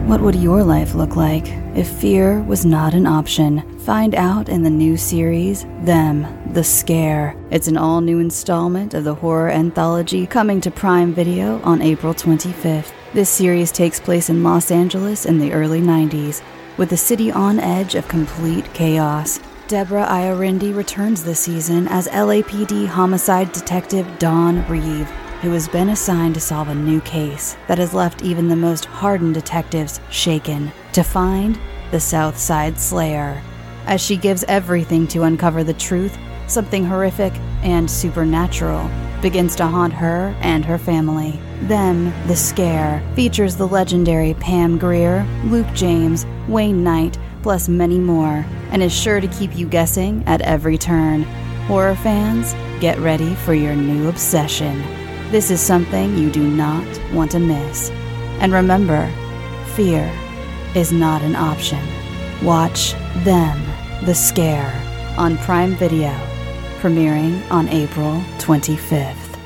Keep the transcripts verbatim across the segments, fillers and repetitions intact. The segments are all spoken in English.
What would your life look like if fear was not an option? Find out in the new series, Them, The Scare. It's an all-new installment of the horror anthology coming to Prime Video on April twenty-fifth. This series takes place in Los Angeles in the early nineties, with the city on edge of complete chaos. Deborah Iorindi returns this season as L A P D homicide detective Dawn Reeve, who has been assigned to solve a new case that has left even the most hardened detectives shaken, to find the South Side Slayer. As she gives everything to uncover the truth, something horrific and supernatural begins to haunt her and her family. Them, The Scare, features the legendary Pam Grier, Luke James, Wayne Knight, plus many more, and is sure to keep you guessing at every turn. Horror fans, get ready for your new obsession. This is something you do not want to miss. And remember, fear is not an option. Watch Them, The Scare, on Prime Video, premiering on April twenty-fifth.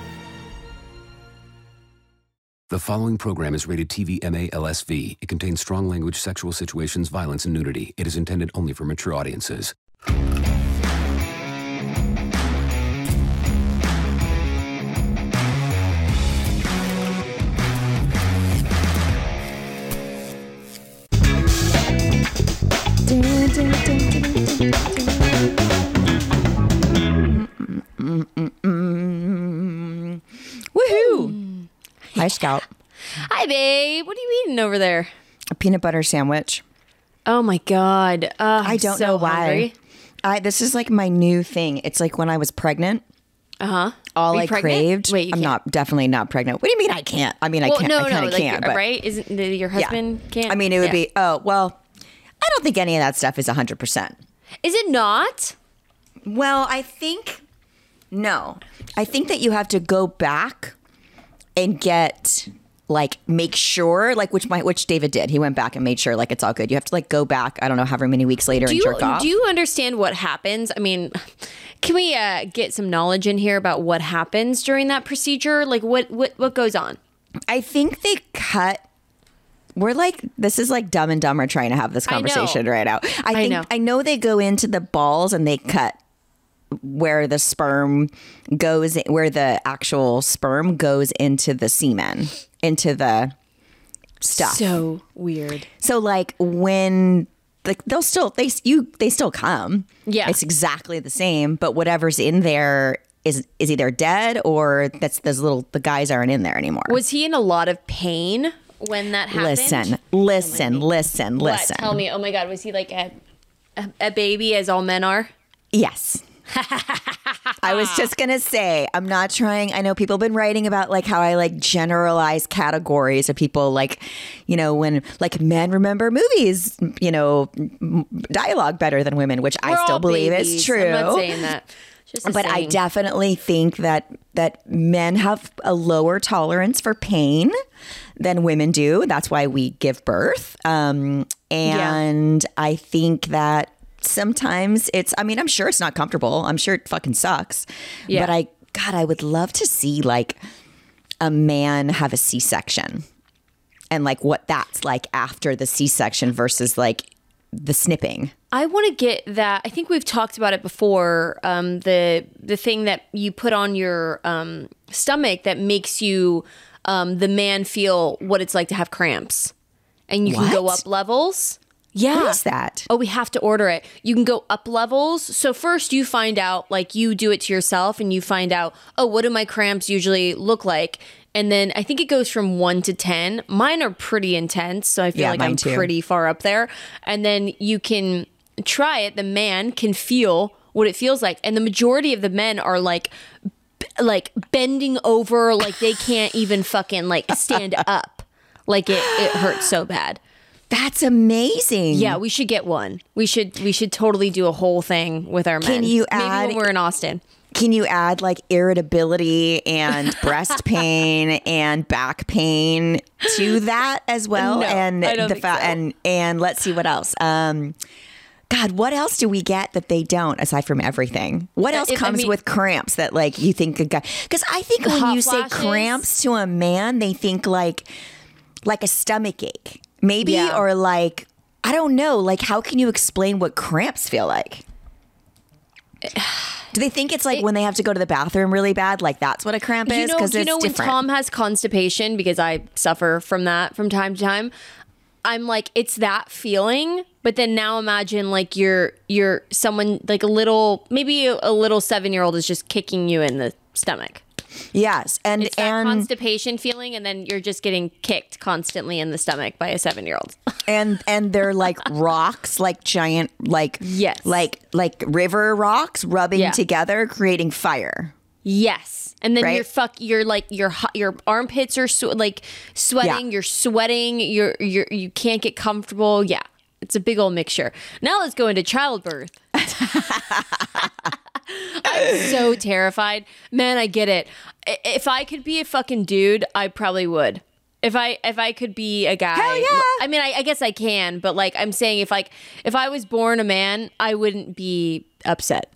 The following program is rated T V M A L S V. It contains strong language, sexual situations, violence, and nudity. It is intended only for mature audiences. Woohoo! Hi, Scout. Hi, babe. What are you eating over there? A peanut butter sandwich. Oh my god! Uh, I don't so know why. hungry. I this is like my new thing. It's like when I was pregnant. Uh huh. All Are you I pregnant? craved. Wait, you I'm can't. not definitely not pregnant. What do you mean I can't? I mean I Well, can't. no, I no, kind of like, can't. But right? Isn't the, your husband yeah. can't? I mean, it would Yeah. be. Oh well, I don't think any of that stuff is one hundred percent. Is it not? Well, I think no. I think that you have to go back and get like make sure like which my which David did. He went back and made sure like it's all good. You have to like go back. I don't know however many weeks later Do and you jerk off. do you understand what happens? I mean, can we uh, get some knowledge in here about what happens during that procedure? Like what what what goes on? I think they cut. We're like this is like Dumb and Dumber trying to have this I know. conversation right now. I think know. I know they go into the balls and they cut where the sperm goes, where the actual sperm goes into the semen, into the stuff. So weird. So like when like they'll still they you they still come. Yeah. It's exactly the same, but whatever's in there is is either dead or that's those little the guys aren't in there anymore. Was he in a lot of pain when that happened? Listen, listen, listen, What? listen. Tell me. Oh my god, was he like a a, a baby as all men are? Yes. I was just going to say, I'm not trying. I know people have been writing about like how I like generalize categories of people like, you know, when like men remember movies, you know, m- dialogue better than women, which We're I still all believe babies. is true. I'm not saying that. Just a But I saying. definitely think that that men have a lower tolerance for pain than women do. That's why we give birth. Um, and yeah. I think that sometimes it's, I mean, I'm sure it's not comfortable. I'm sure it fucking sucks. Yeah. But I, God, I would love to see like a man have a C-section and like what that's like after the C-section versus like the snipping. I want to get that. I think we've talked about it before. Um, the the thing that you put on your um, stomach that makes you, um, the man, feel what it's like to have cramps. And you can go What? up levels. Yeah. What is that? Oh, we have to order it. You can go up levels. So first you find out, like you do it to yourself and you find out, oh, what do my cramps usually look like? And then I think it goes from one to ten. Mine are pretty intense. So I feel Yeah, like mine I'm too. pretty far up there. And then you can try it. The man can feel what it feels like. And the majority of the men are like, b- like bending over, like they can't even fucking like stand up. Like it, it hurts so bad. That's amazing. Yeah, we should get one. We should we should totally do a whole thing with our men. Can you Maybe add- when we're in Austin? Can you add like irritability and breast pain and back pain to that as well? No, and I don't the think fa- so. and and let's see what else. Um, God, what else do we get that they don't aside from everything? What else if- I comes mean- with cramps that like you think a guy? Because I think when Hot you say flashes? cramps to a man, they think like like a stomach ache. maybe, Yeah. or like, I don't know. Like, how can you explain what cramps feel like? Do they think it's like It- when they have to go to the bathroom really bad? Like that's what a cramp You is? know, Because you it's know when different. Tom has constipation, because I suffer from that from time to time. I'm like, it's that feeling, but then now imagine like you're you're someone like a little, maybe a, a little seven year old is just kicking you in the stomach. Yes, and It's that and constipation feeling, and then you're just getting kicked constantly in the stomach by a seven year old. and and they're like rocks, like giant, like Yes. like like river rocks rubbing Yeah. together, creating fire. Yes, and then Right? you're fuck. You're like your hot- your armpits are sw- like sweating. Yeah. You're sweating. You're you're you can't get comfortable. Yeah, it's a big old mixture. Now let's go into childbirth. I'm so terrified, man. I get it. I- If I could be a fucking dude, I probably would. If I if I could be a guy, Hell yeah. I mean, I, I guess I can, but like I'm saying, if like if I was born a man, I wouldn't be upset.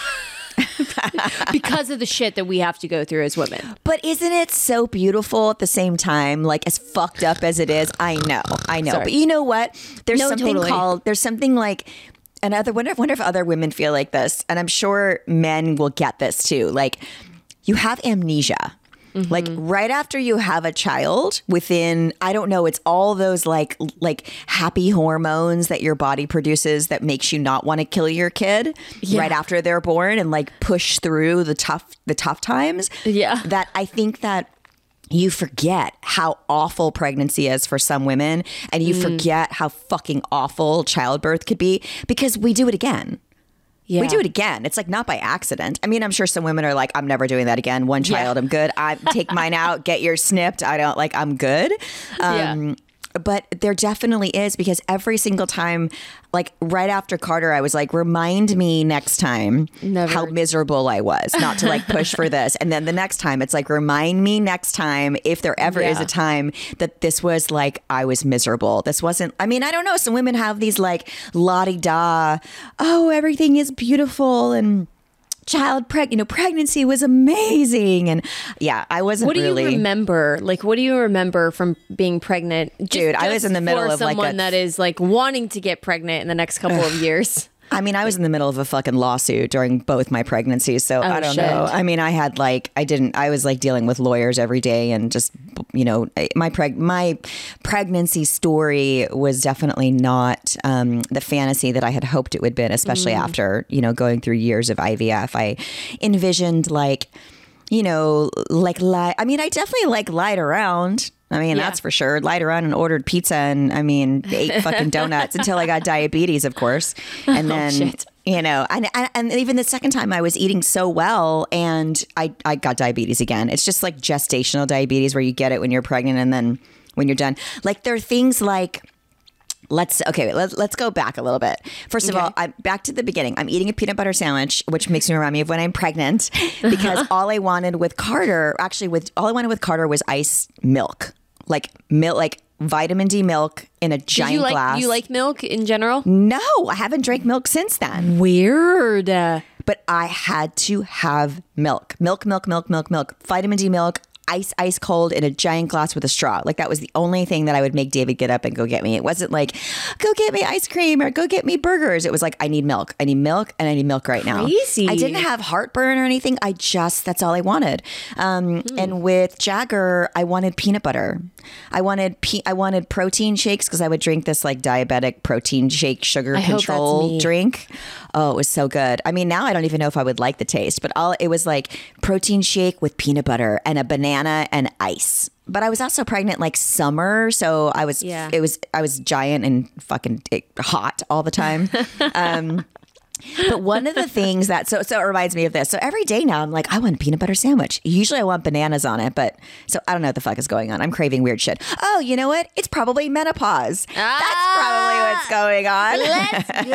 Because of the shit that we have to go through as women. But isn't it so beautiful at the same time? Like as fucked up as it is, I know, I know. Sorry. But you know what? There's No, something totally. called. There's something like. And other wonder, wonder if other women feel like this, and I'm sure men will get this too. Like, you have amnesia. Mm-hmm. Like right after you have a child, within I don't know, it's all those like like happy hormones that your body produces that makes you not want to kill your kid Yeah. right after they're born and like push through the tough the tough times. Yeah. That I think that you forget how awful pregnancy is for some women, and you forget how fucking awful childbirth could be because we do it again. Yeah. We do it again. It's like not by accident. I mean, I'm sure some women are like, I'm never doing that again. One child, Yeah. I'm good. I take mine out, get yours snipped. I don't like, I'm good. Um, Yeah. But there definitely is, because every single time, like right after Carter, I was like, remind me next time Never. how miserable I was, not to like push for this. And then the next time, it's like, remind me next time, if there ever is Yeah. a time that this was like, I was miserable. This wasn't, I mean, I don't know. Some women have these like la-di-da, oh, everything is beautiful and child preg, you know, pregnancy was amazing. And yeah, I wasn't What do really. you remember? Like, what do you remember from being pregnant? Just- Dude, I was just in the middle for of, like, someone a- that is like wanting to get pregnant in the next couple of years. I mean, I was in the middle of a fucking lawsuit during both my pregnancies. So I don't shit. know. I mean, I had like, I didn't, I was like dealing with lawyers every day, and just, you know, my preg, my pregnancy story was definitely not um, the fantasy that I had hoped it would been, especially after, you know, going through years of I V F. I envisioned like, you know, like, lie. I mean, I definitely like lied around. I mean, Yeah. that's for sure. Lied around and ordered pizza, and I mean, ate fucking donuts until I got diabetes, of course. And then, shit. you know, and, and and even the second time I was eating so well, and I, I got diabetes again. It's just like gestational diabetes, where you get it when you're pregnant and then when you're done. Like there are things like, let's, okay, let, let's go back a little bit. First of Okay. all, I'm back to the beginning. I'm eating a peanut butter sandwich, which makes me remind me of when I'm pregnant, because all I wanted with Carter, actually with all I wanted with Carter was iced milk, like milk, like vitamin D milk in a Do giant you like glass. you like milk in general? No, I haven't drank milk since then. Weird. But I had to have milk. Milk, milk, milk, milk, milk. Vitamin D milk, ice, ice cold in a giant glass with a straw. Like that was the only thing that I would make David get up and go get me. It wasn't like, go get me ice cream or go get me burgers. It was like, I need milk. I need milk and I need milk right now. Crazy. I didn't have heartburn or anything. I just, that's all I wanted. Um, And with Jagger, I wanted peanut butter. I wanted pe- I wanted protein shakes, because I would drink this like diabetic protein shake sugar I hope that's control me. drink. Oh, it was so good. I mean, now I don't even know if I would like the taste, but all it was like protein shake with peanut butter and a banana and ice. But I was also pregnant like summer, so I was Yeah. it was I was giant and fucking hot all the time. um But one of the things that so so it reminds me of this. So every day now I'm like, I want a peanut butter sandwich. Usually I want bananas on it, but so I don't know what the fuck is going on. I'm craving weird shit. Oh, you know what? It's probably menopause. That's probably what's going on. Let's go.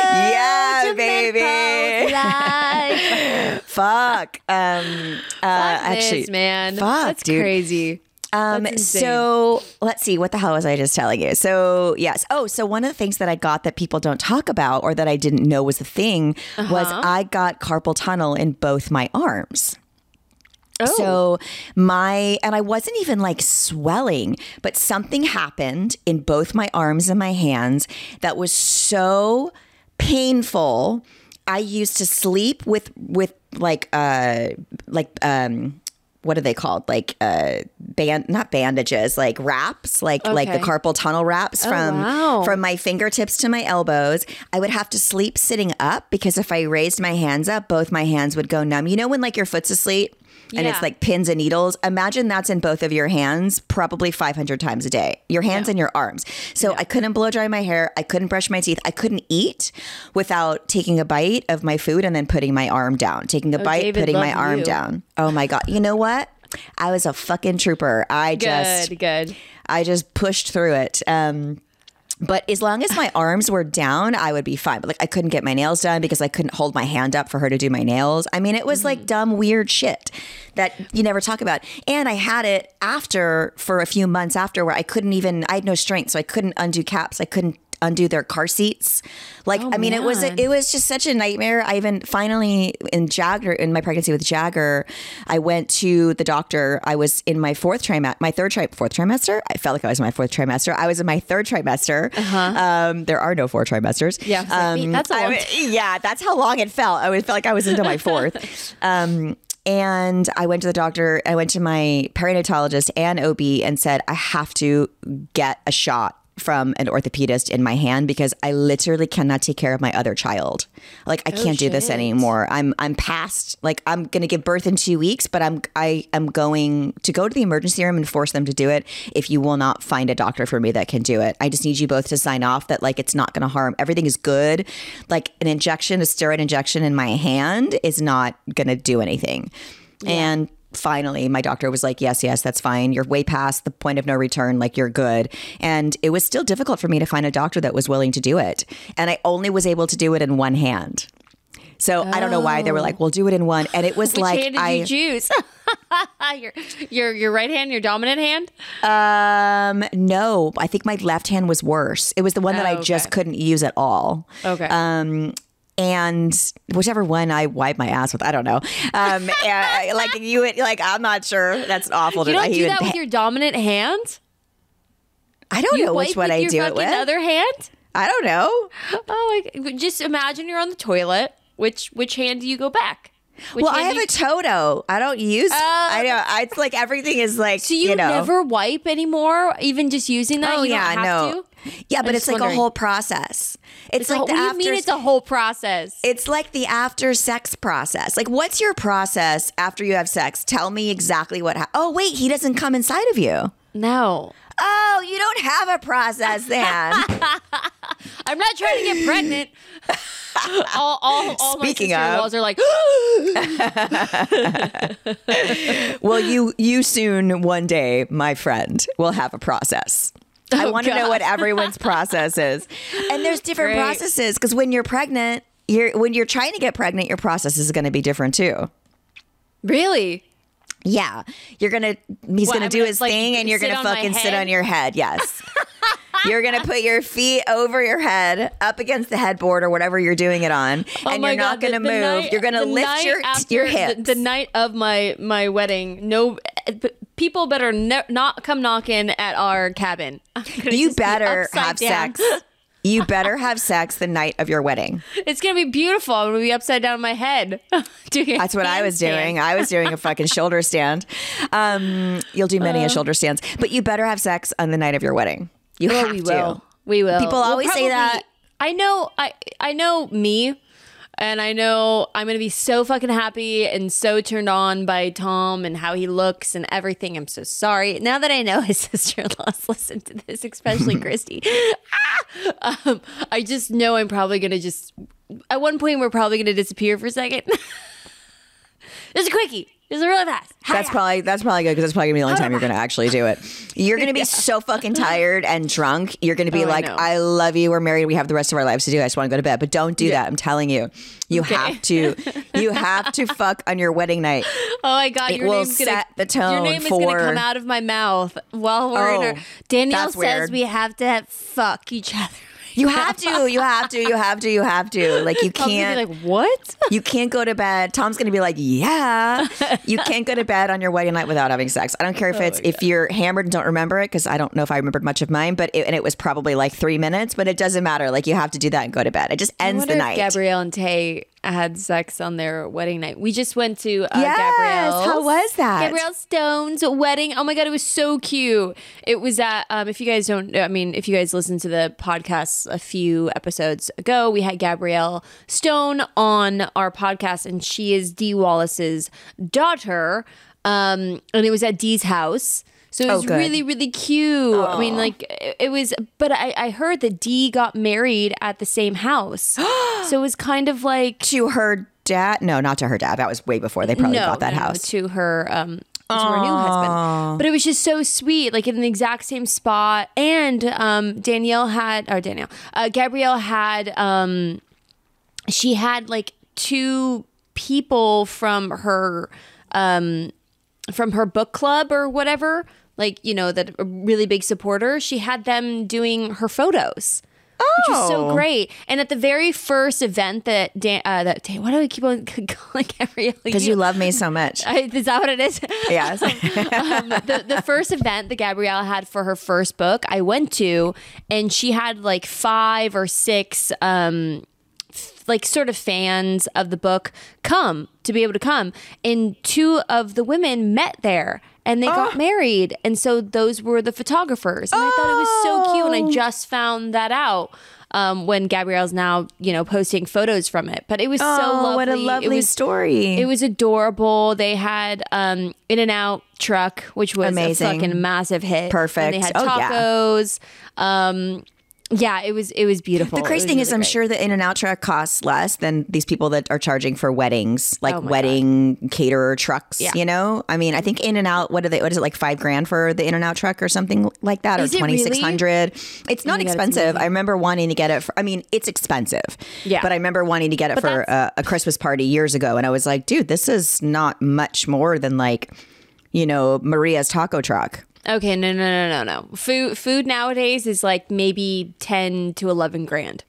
Yeah, to baby. menopause life. Fuck. Um uh Fuck actually this, man. fuck, That's dude. crazy. Um, That's insane. so let's see, what the hell was I just telling you? So yes. Oh, so one of the things that I got that people don't talk about, or that I didn't know was a thing, was Uh-huh. I got carpal tunnel in both my arms. Oh. So my, and I wasn't even like swelling, but something happened in both my arms and my hands that was so painful. I used to sleep with, with like, uh, like, um, what are they called? Like, uh, band, not bandages, like wraps, like, okay. like the carpal tunnel wraps from, oh, wow. from my fingertips to my elbows. I would have to sleep sitting up because if I raised my hands up, both my hands would go numb. You know, when like your foot's asleep? And yeah. it's like pins and needles. Imagine that's in both of your hands, probably five hundred times a day. Your hands yeah. and your arms. So yeah. I couldn't blow dry my hair. I couldn't brush my teeth. I couldn't eat without taking a bite of my food and then putting my arm down. Taking a oh, bite, David, putting my arm you. down. Oh my God. You know what? I was a fucking trooper. I good, just, good. I just pushed through it. Um, But as long as my arms were down, I would be fine. But like I couldn't get my nails done because I couldn't hold my hand up for her to do my nails. I mean, it was mm-hmm. like dumb, weird shit that you never talk about. And I had it after for a few months after where I couldn't even, I had no strength. So I couldn't undo caps. I couldn't undo their car seats. Like, oh, I mean, man. it was, it was just such a nightmare. I even finally in Jagger, in my pregnancy with Jagger, I went to the doctor. I was in my fourth trimester, my third tri- fourth trimester. I felt like I was in my fourth trimester. I was in my third trimester. Uh-huh. Um, there are no four trimesters. Yeah. Um, that's a long I, yeah. That's how long it felt. I felt like I was into my fourth. um, And I went to the doctor, I went to my perinatologist and O B and said, I have to get a shot from an orthopedist in my hand because I literally cannot take care of my other child. Like I oh, can't do this anymore. I'm I'm past, like I'm going to give birth in two weeks, but I'm I am going to go to the emergency room and force them to do it if you will not find a doctor for me that can do it. I just need you both to sign off that like it's not going to harm. Everything is good. Like an injection, a steroid injection in my hand is not going to do anything. Yeah. And finally, my doctor was like, yes, yes, that's fine. You're way past the point of no return. Like, you're good. And it was still difficult for me to find a doctor that was willing to do it. And I only was able to do it in one hand. So oh. I don't know why they were like, we'll do it in one. And it was Which like, hand did I you choose? your, your, your right hand, your dominant hand? Um, no, I think my left hand was worse. It was the one that oh, I okay. just couldn't use at all. Okay. Um, And whichever one I wipe my ass with, I don't know. Um, and, like you would, like I'm not sure. That's awful. You to, don't I do that even, with your dominant hand. I don't you know which one I do it with. Other hand. I don't know. Oh, like, just imagine you're on the toilet. Which which hand do you go back? Which well, I have you... a Toto. I don't use. Uh, I know. I, it's like everything is like. So you, you know. never wipe anymore, even just using that. Oh you yeah, don't have no. To? Yeah, but I'm it's like wondering. a whole process. It's, it's like a, the what after. do you mean it's a whole process? It's like the after sex process. Like, what's your process after you have sex? Tell me exactly what. Ha- oh wait, he doesn't come inside of you. No. Oh, you don't have a process then. I'm not trying to get pregnant. all all, all Speaking my sister-in-laws of, are like, well, you you soon one day, my friend, will have a process. Oh, I want to know what everyone's process is, and there's different Great. processes because when you're pregnant, you're when you're trying to get pregnant, your process is going to be different too. Really? Yeah, you're gonna. He's what, gonna I'm do gonna, his like, thing, and you're gonna fucking sit on your head. Yes. You're going to put your feet over your head, up against the headboard or whatever you're doing it on, oh and you're not going to move. Night, you're going to lift your your hips. The, the night of my, my wedding, no people better ne- not come knocking at our cabin. You better be have down. sex. You better have sex the night of your wedding. It's going to be beautiful. I'm going to be upside down in my head. That's what I was doing. I was doing a fucking shoulder stand. Um, you'll do many uh, a shoulder stands. But you better have sex on the night of your wedding. You oh, have we to. Will. We will. People we'll always probably, say that. I know. I I know me. And I know I'm going to be so fucking happy and so turned on by Tom and how he looks and everything. I'm so sorry. Now that I know his sister-in-laws listen to this, especially Christy. ah! um, I just know I'm probably going to just... At one point, we're probably going to disappear for a second. There's a quickie. There's a really fast. Hi-ya. That's probably that's probably good because that's probably gonna be the only time you're gonna actually do it. You're gonna be yeah. so fucking tired and drunk. You're gonna be oh, like, I, I love you. We're married. We have the rest of our lives to do. I just want to go to bed. But don't do yeah. that. I'm telling you. You okay. have to. You have to fuck on your wedding night. Oh my god! It your will name's set gonna, the tone. Your name for, is gonna come out of my mouth while we're oh, in our. Danielle says weird. we have to have fuck each other. You have to. You have to. You have to. You have to. Like you Tom's gonna can't. be like, what? You can't go to bed. Tom's going to be like, yeah. You can't go to bed on your wedding night without having sex. I don't care if it's if you're hammered and don't remember it, because I don't know if I remembered much of mine, but it, and it was probably like three minutes. But it doesn't matter. Like you have to do that and go to bed. It just I ends wonder the if night. Gabrielle and Tay had sex on their wedding night. We just went to uh, Yes, Gabrielle's. how was that? Gabrielle Stone's wedding. Oh my God, it was so cute. It was at, um, if you guys don't, I mean, if you guys listened to the podcast a few episodes ago, we had Gabrielle Stone on our podcast, and she is Dee Wallace's daughter. Um, and it was at Dee's house. So it Oh, was good. really, really cute. I mean, like, it, it was, but I, I heard that Dee got married at the same house. So it was kind of like. To her dad? No, not to her dad. That was way before they probably no, bought that no, no, house. to her, um, to her new husband. But it was just so sweet, like in the exact same spot. And um, Danielle had, or Danielle, uh, Gabrielle had, um, she had like two people from her, um, from her book club or whatever, like, you know, that a really big supporter. She had them doing her photos. Which was so Oh. great. And at the very first event that Dan, uh, that why do I keep on calling Gabrielle? Because you love me so much. I, is that what it is? Yes. um, the, the first event that Gabrielle had for her first book, I went to, and she had like five or six, um, f- like sort of fans of the book come to be able to come. And two of the women met there. And they got married. And so those were the photographers. And I thought it was so cute. And I just found that out um, when Gabrielle's now, you know, posting photos from it. But it was so Oh, lovely. what a It lovely was- story. It was adorable. They had um, In-N-Out truck, which was Amazing. a fucking massive hit. Perfect. And they had Oh, yeah. tacos. Um, yeah, it was it was beautiful. The It crazy was thing is, really I'm great. sure the In-N-Out truck costs less than these people that are charging for weddings, like Oh my wedding caterer trucks. Yeah. You know, I mean, I think In-N-Out. What are they? What is it like? Five grand for the In-N-Out truck or something like that, Is or it twenty six hundred. It's not Oh my God, it's expensive. amazing. I remember wanting to get it. For, I mean, it's expensive. Yeah. But I remember wanting to get it But for that's- a, a Christmas party years ago, and I was like, dude, this is not much more than like, you know, Maria's taco truck. Okay, no, no, no, no, no. Food food nowadays is like maybe ten to eleven grand.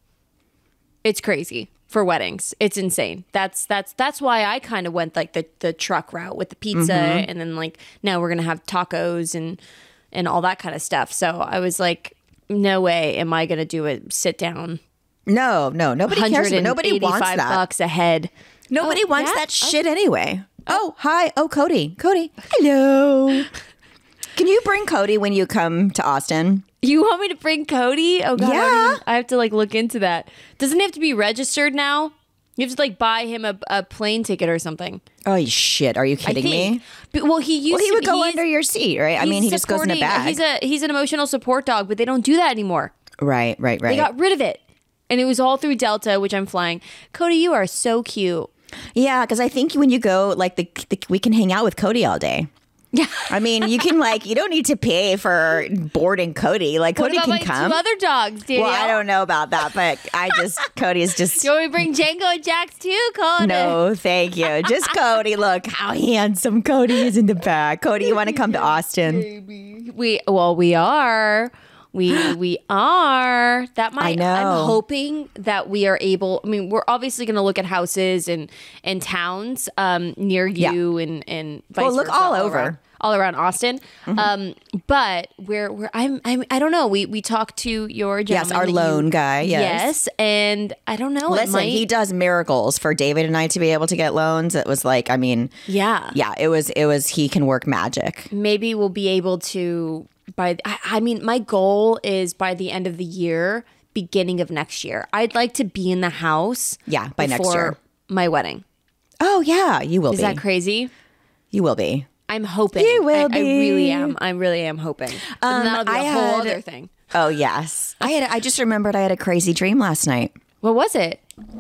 It's crazy for weddings. It's insane. That's that's that's why I kind of went like the the truck route with the pizza, Mm-hmm. and then like now we're gonna have tacos and and all that kind of stuff. So I was like, no way am I gonna do a sit down. No, no, nobody cares. Nobody wants that. bucks a head. Nobody Oh, wants yeah? that shit anyway. Oh, hi. Oh, Cody. Cody. Hello. Can you bring Cody when you come to Austin? You want me to bring Cody? Oh god, I, don't Yeah. even- I have to like look into that. Doesn't he have to be registered now? You have to like buy him a, a plane ticket or something. Oh, shit. Are you I kidding think. me? But, well, he used Well, he to would be- go he's- under your seat, right? I mean, he he's just goes in a supporting- bag. He's a he's an emotional support dog, but they don't do that anymore. right, right, right. They got rid of it, and it was all through Delta, which I'm flying. Cody, you are so cute. yeah, because I think when you go, like, the, the we can hang out with Cody all day. Yeah. I mean, you can, like, you don't need to pay for boarding Cody. Like, What Cody about can my come. two other dogs, Danielle? Well, I don't know about that, but I just, Cody is just. You want me to bring Django and Jax too, Cody? No, thank you. Just Cody. Look how handsome Cody is in the back. Cody, you want to come to Austin? We well, we are. We we are. That might. I know. I'm hoping that we are able. I mean, we're obviously going to look at houses and and towns um, near you and and vice Well, look versa, all over. around, all around Austin. Mm-hmm. Um, but we're we're I'm, I'm I don't know. We we talked to your Yes, gentleman our that you- loan guy. Yes. Yes, and I don't know. it Listen, might- he does miracles for David and I to be able to get loans. It was like, I mean, Yeah. yeah, it was, it was, he can work magic. Maybe we'll be able to by I, I mean my goal is by the end of the year, beginning of next year, I'd like to be in the house Yeah, by next before year. my wedding. Oh yeah, you will Is be. that crazy? You will be. I'm hoping. You will I, I really be. am. I really am hoping. But Um, then that'll be I a whole had- other thing. Oh yes. I had, I just remembered I had a crazy dream last night. What was it?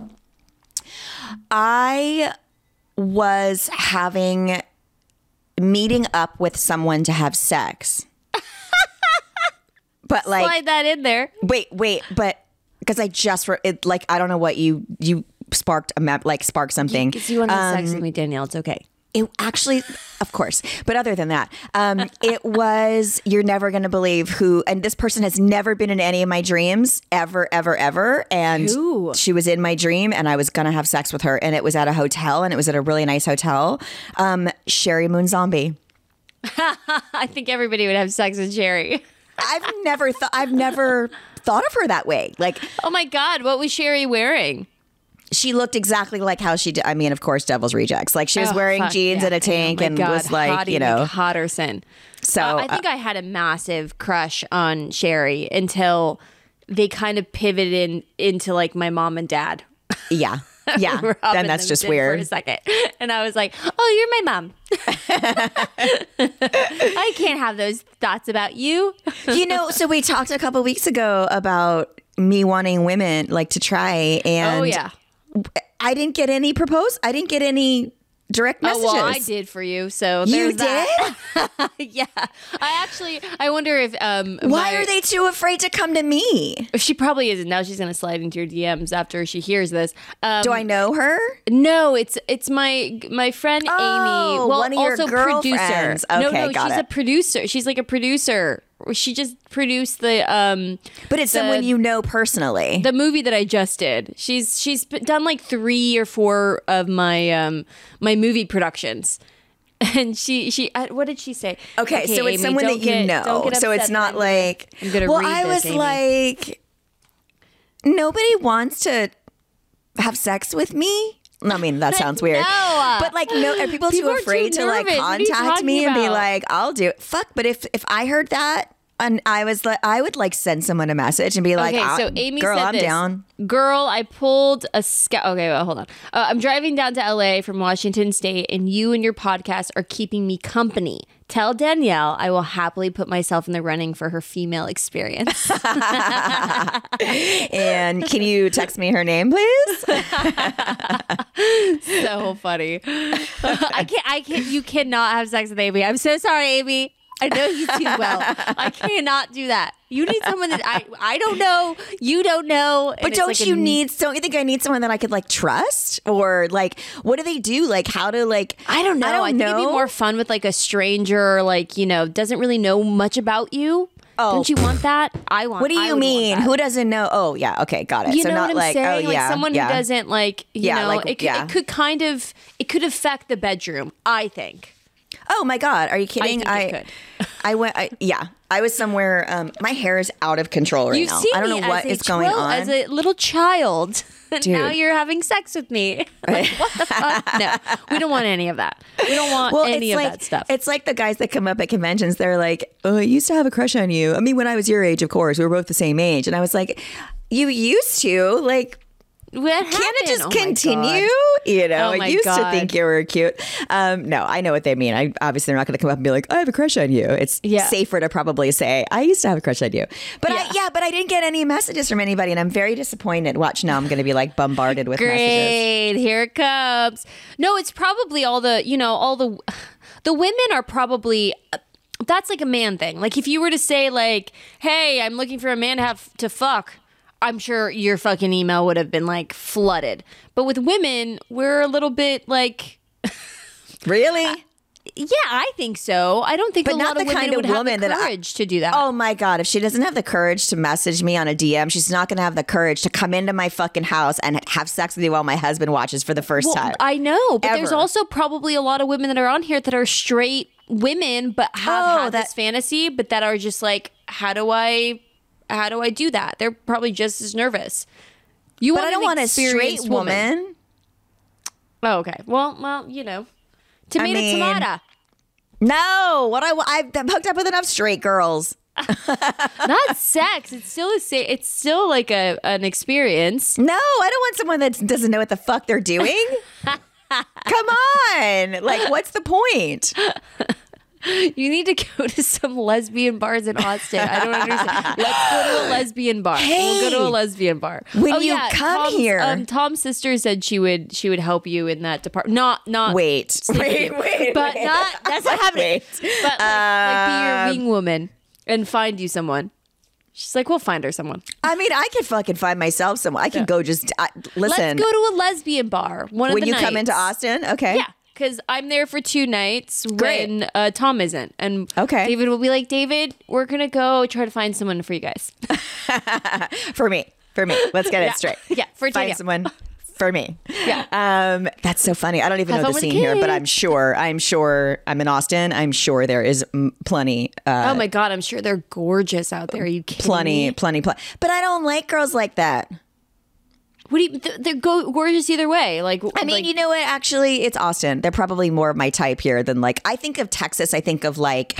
I was having, meeting up with someone to have sex. But like, Slide that in there. wait, wait, but because I just, re- it, like, I don't know what you, you sparked a map, like sparked something. Because you want to have sex Um, with me, Danielle. It's okay. It actually, of course, but other than that, um, it was, you're never going to believe who, and this person has never been in any of my dreams ever, ever, ever. And Who? she was in my dream and I was going to have sex with her. And it was at a hotel and it was at a really nice hotel. Um, Sherry Moon Zombie. I think everybody would have sex with Sherry. I've never thought, I've never thought of her that way. Like, Oh my God, what was Sherry wearing? she looked exactly like how she did. I mean, of course, Devil's Rejects. Like she was Oh, wearing fuck, jeans yeah. and a tank Oh my and God, was like, Hottie you know, McHotterson. so Uh, I think I had a massive crush on Sherry until they kind of pivoted in, into like my mom and dad. yeah. Yeah. Were up Then in that's the just bin weird. for a second. And I was like, oh, you're my mom. I can't have those thoughts about you. You know, so we talked a couple weeks ago about me wanting women like to try, and Oh, yeah. I didn't get any propose. I didn't get any direct Oh, messages. well, I did for you. So You there's that. Yeah. I actually, I wonder if. Um, Why my- are they too afraid to come to me? She probably isn't. Now she's going to slide into your D Ms after she hears this. Um, Do I know her? No, it's it's my my friend Oh, Amy. Well, one of your also producer. girlfriends. no, Okay, no, got she's it. a producer. She's like a producer. She just produced the um But it's the- someone you know personally. the movie that I just did. She's she's done like three or four of my um my movie productions. And she she uh, what did she say? Okay, so it's Amy, someone don't that you get- know. don't get So it's upset not that like. I'm gonna well, read I this, was Amy. like, nobody wants to have sex with me. I mean, that sounds weird. No. But like, no, are people, People too are too afraid to like nervous. What are you contact me talking and be about? like, "I'll do it." Fuck. But if if I heard that. And I was like, I would like send someone a message and be like, Okay, "Ah, so Amy girl, said I'm this. down." Girl, I pulled a scout. Okay, well, hold on. Uh, I'm driving down to L A from Washington State, and you and your podcast are keeping me company. Tell Danielle I will happily put myself in the running for her female experience. And can you text me her name, please? So funny. I can't. I can't. You cannot have sex with Amy. I'm so sorry, Amy. I know you too well. I cannot do that. You need someone that I I don't know. You don't know. and But it's don't like a you need? Don't you think I need someone that I could like trust, or like what do they do? Like how to like? I don't know. I, I don't think know. it'd be more fun with like a stranger, like, you know, doesn't really know much about you. Oh. Don't you want that? I want. What do I you would want mean? that. Who doesn't know? Oh yeah, okay, got it. You so know not what I'm like saying? oh yeah, like someone yeah. who doesn't like, you Yeah, know, like, it, could, yeah. it could kind of, it could affect the bedroom, I think. Oh my god, are you kidding? think it could. I went. I, yeah, I was somewhere. Um, my hair is out of control right You've now. seen I don't me know what as a is going twelve- on. As a little child. And now Dude. you're having sex with me. Like, what the fuck? No, we don't want any of that. We don't want well, any it's of like that stuff. it's like the guys that come up at conventions. They're like, "Oh, I used to have a crush on you." I mean, when I was your age, of course, we were both the same age, and I was like, "You used to like." What Can't it happened? just Oh my continue? God. You know, Oh my I used God. to think you were cute. Um, no, I know what they mean. I obviously they're not going to come up and be like, "I have a crush on you." It's Yeah. safer to probably say, "I used to have a crush on you." But I, Yeah. yeah, but I didn't get any messages from anybody, and I'm very disappointed. Watch now, I'm going to be like bombarded with messages. Great, here it comes. No, it's probably all the, you know, all the the women are probably that's like a man thing. Like if you were to say like, "Hey, I'm looking for a man to have to fuck." I'm sure your fucking email would have been like flooded. But with women, we're a little bit like Really? yeah, I think so. I don't think But a not lot of the women kind of would have woman the that I- courage to do that. Oh my God. If she doesn't have the courage to message me on a D M, she's not going to have the courage to come into my fucking house and have sex with you while my husband watches for the first Well, time. I know, but there's Ever. also probably a lot of women that are on here that are straight women, but have Oh, had that- this fantasy, but that are just like, how do I, how do I do that? They're probably just as nervous. You but want I don't an want a straight experienced woman. Oh, okay. Well, well, you know, tomato, mean- tomato. No, what I I, I'm hooked up with enough straight girls. Not sex. It's still a sa- It's still like a an experience. No, I don't want someone that doesn't know what the fuck they're doing. Come on, like what's the point? You need to go to some lesbian bars in Austin. I don't understand. Let's go to a lesbian bar. We'll go to a Hey, lesbian bar. when you come Tom's, here- um, Tom's sister said she would she would help you in that department. Not not Wait, sleep with wait, you. wait, but wait. not that's not happening. Wait. But like, like be your Um, wing woman and find you someone. She's like, we'll find her someone. I mean, I could fucking find myself someone. I can go just I, listen. Let's go to a lesbian bar. One of when the you come nights. into Austin, okay? Yeah. because I'm there for two nights Great. when uh, Tom isn't. And Okay. David will be like, David, we're going to go try to find someone for you guys. For me. For me. Let's get Yeah. it straight. Yeah, for Find Danielle. someone for me. Yeah. Um, that's so funny. I don't even Have know fun the with scene the here, but kids. I'm sure, I'm sure I'm in Austin. I'm sure there is mm, plenty, uh, Oh my God, I'm sure they're gorgeous out there. Are you kidding plenty, me? plenty, plenty. But I don't like girls like that. What do you, th- they're go- gorgeous either way. Like, I mean, like, you know what? Actually, it's Austin. They're probably more of my type here than like, I think of Texas. I think of like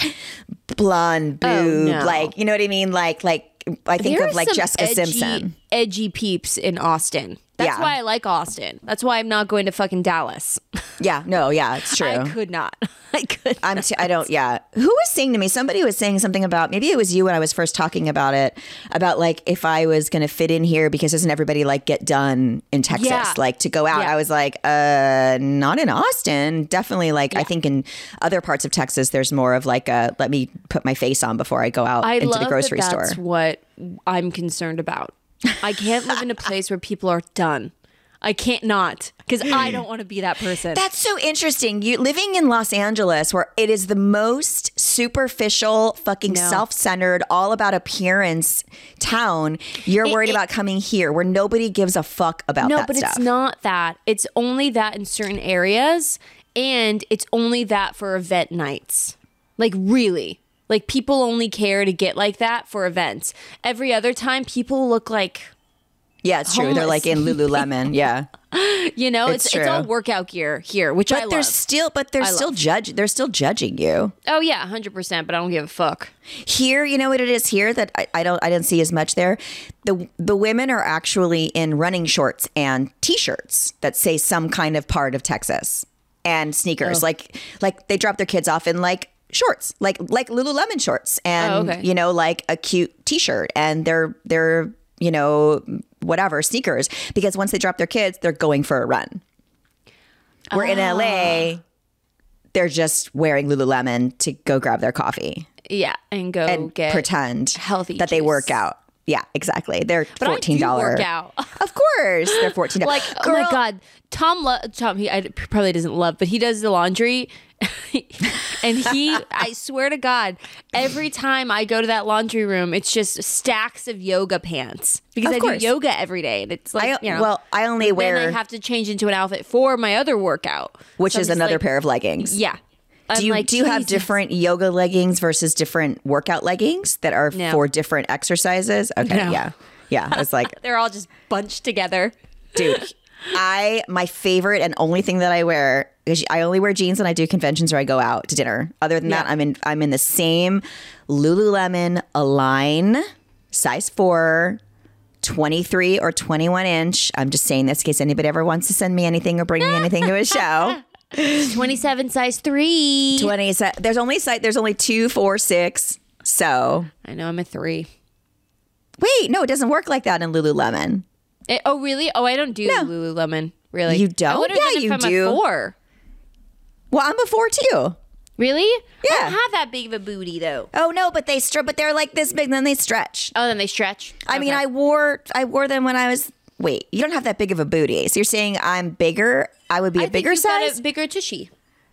blonde boob, Oh, no. like, you know what I mean? Like, like, I think there of are like some Jessica edgy, Simpson. edgy peeps in Austin. That's Yeah. why I like Austin. That's why I'm not going to fucking Dallas. Yeah, no, yeah, it's true. I could not. I could. I'm t- I don't, yeah. Who was saying to me? Somebody was saying something about, maybe it was you when I was first talking about it, about like if I was going to fit in here because doesn't everybody like get done in Texas, Yeah. like to go out. Yeah. I was like, uh, not in Austin. Definitely like, I think in other parts of Texas, there's more of like a, let me put my face on before I go out I into love the grocery that store. that's what I'm concerned about. I can't live in a place where people are done. I can't not because I don't want to be that person. That's so interesting. You living in Los Angeles, where it is the most superficial, fucking No. self-centered, all about appearance town. You're It- worried it- about coming here, where nobody gives a fuck about no, that but stuff. it's not that. It's only that in certain areas, and it's only that for event nights. Like really, like people only care to get like that for events. Every other time, people look like. Yeah, it's true. They're like in Lululemon. Yeah, You know, It's it's it's, all true. workout gear here, which I but they're love. still, but they're I still love. judge. They're still judging you. Oh yeah, one hundred percent. But I don't give a fuck. Here, you know what it is here that I, I don't I didn't see as much there. The the women are actually in running shorts and t-shirts that say some kind of part of Texas and sneakers. Oh. Like like they drop their kids off in like shorts, like like Lululemon shorts and Oh, okay. you know like a cute t-shirt and they're they're you know whatever sneakers because once they drop their kids, they're going for a run. We're in L A. They're just wearing Lululemon to go grab their coffee Yeah, and go and get pretend healthy that they juice. work out. Yeah, exactly. They're But fourteen dollars. I do work out. Of course, they're fourteen dollars. Like, oh my God, Tom, lo- Tom, he I, probably doesn't love, but he does the laundry. And he, I swear to God, every time I go to that laundry room, it's just stacks of yoga pants because Of I course. do yoga every day. And it's like, I, you know, well, I only then wear, I have to change into an outfit for my other workout, which So I'm is just another like, pair of leggings. Yeah. I'm Do you like, do you have Jesus. different yoga leggings versus different workout leggings that are No. for different exercises? Okay, No. yeah, yeah. It's like, They're all just bunched together. dude, I my favorite and only thing that I wear is I only wear jeans when I do conventions or I go out to dinner. Other than that, Yeah. I'm in I'm in the same Lululemon Align size four. twenty-three or twenty-one inch. I'm just saying this in case anybody ever wants to send me anything or bring me anything to a show. twenty-seven size three. twenty. se- There's only site. There's only two, four, six. So I know I'm a three. wait, no, it doesn't work like that in Lululemon. Eh, oh really? Oh, I don't do No. Lululemon. Really? You don't? I would have Yeah, done it you if I'm do. a four. Well, I'm a four too. Really? I Yeah. don't have that big of a booty though. Oh no, but they stretch. But they're like this big, then they stretch. Oh, then they stretch. I mean, Okay. I wore I wore them when I was. Wait, you don't have that big of a booty. So you're saying I'm bigger? I would be I a think bigger you've got size. a bigger tushy.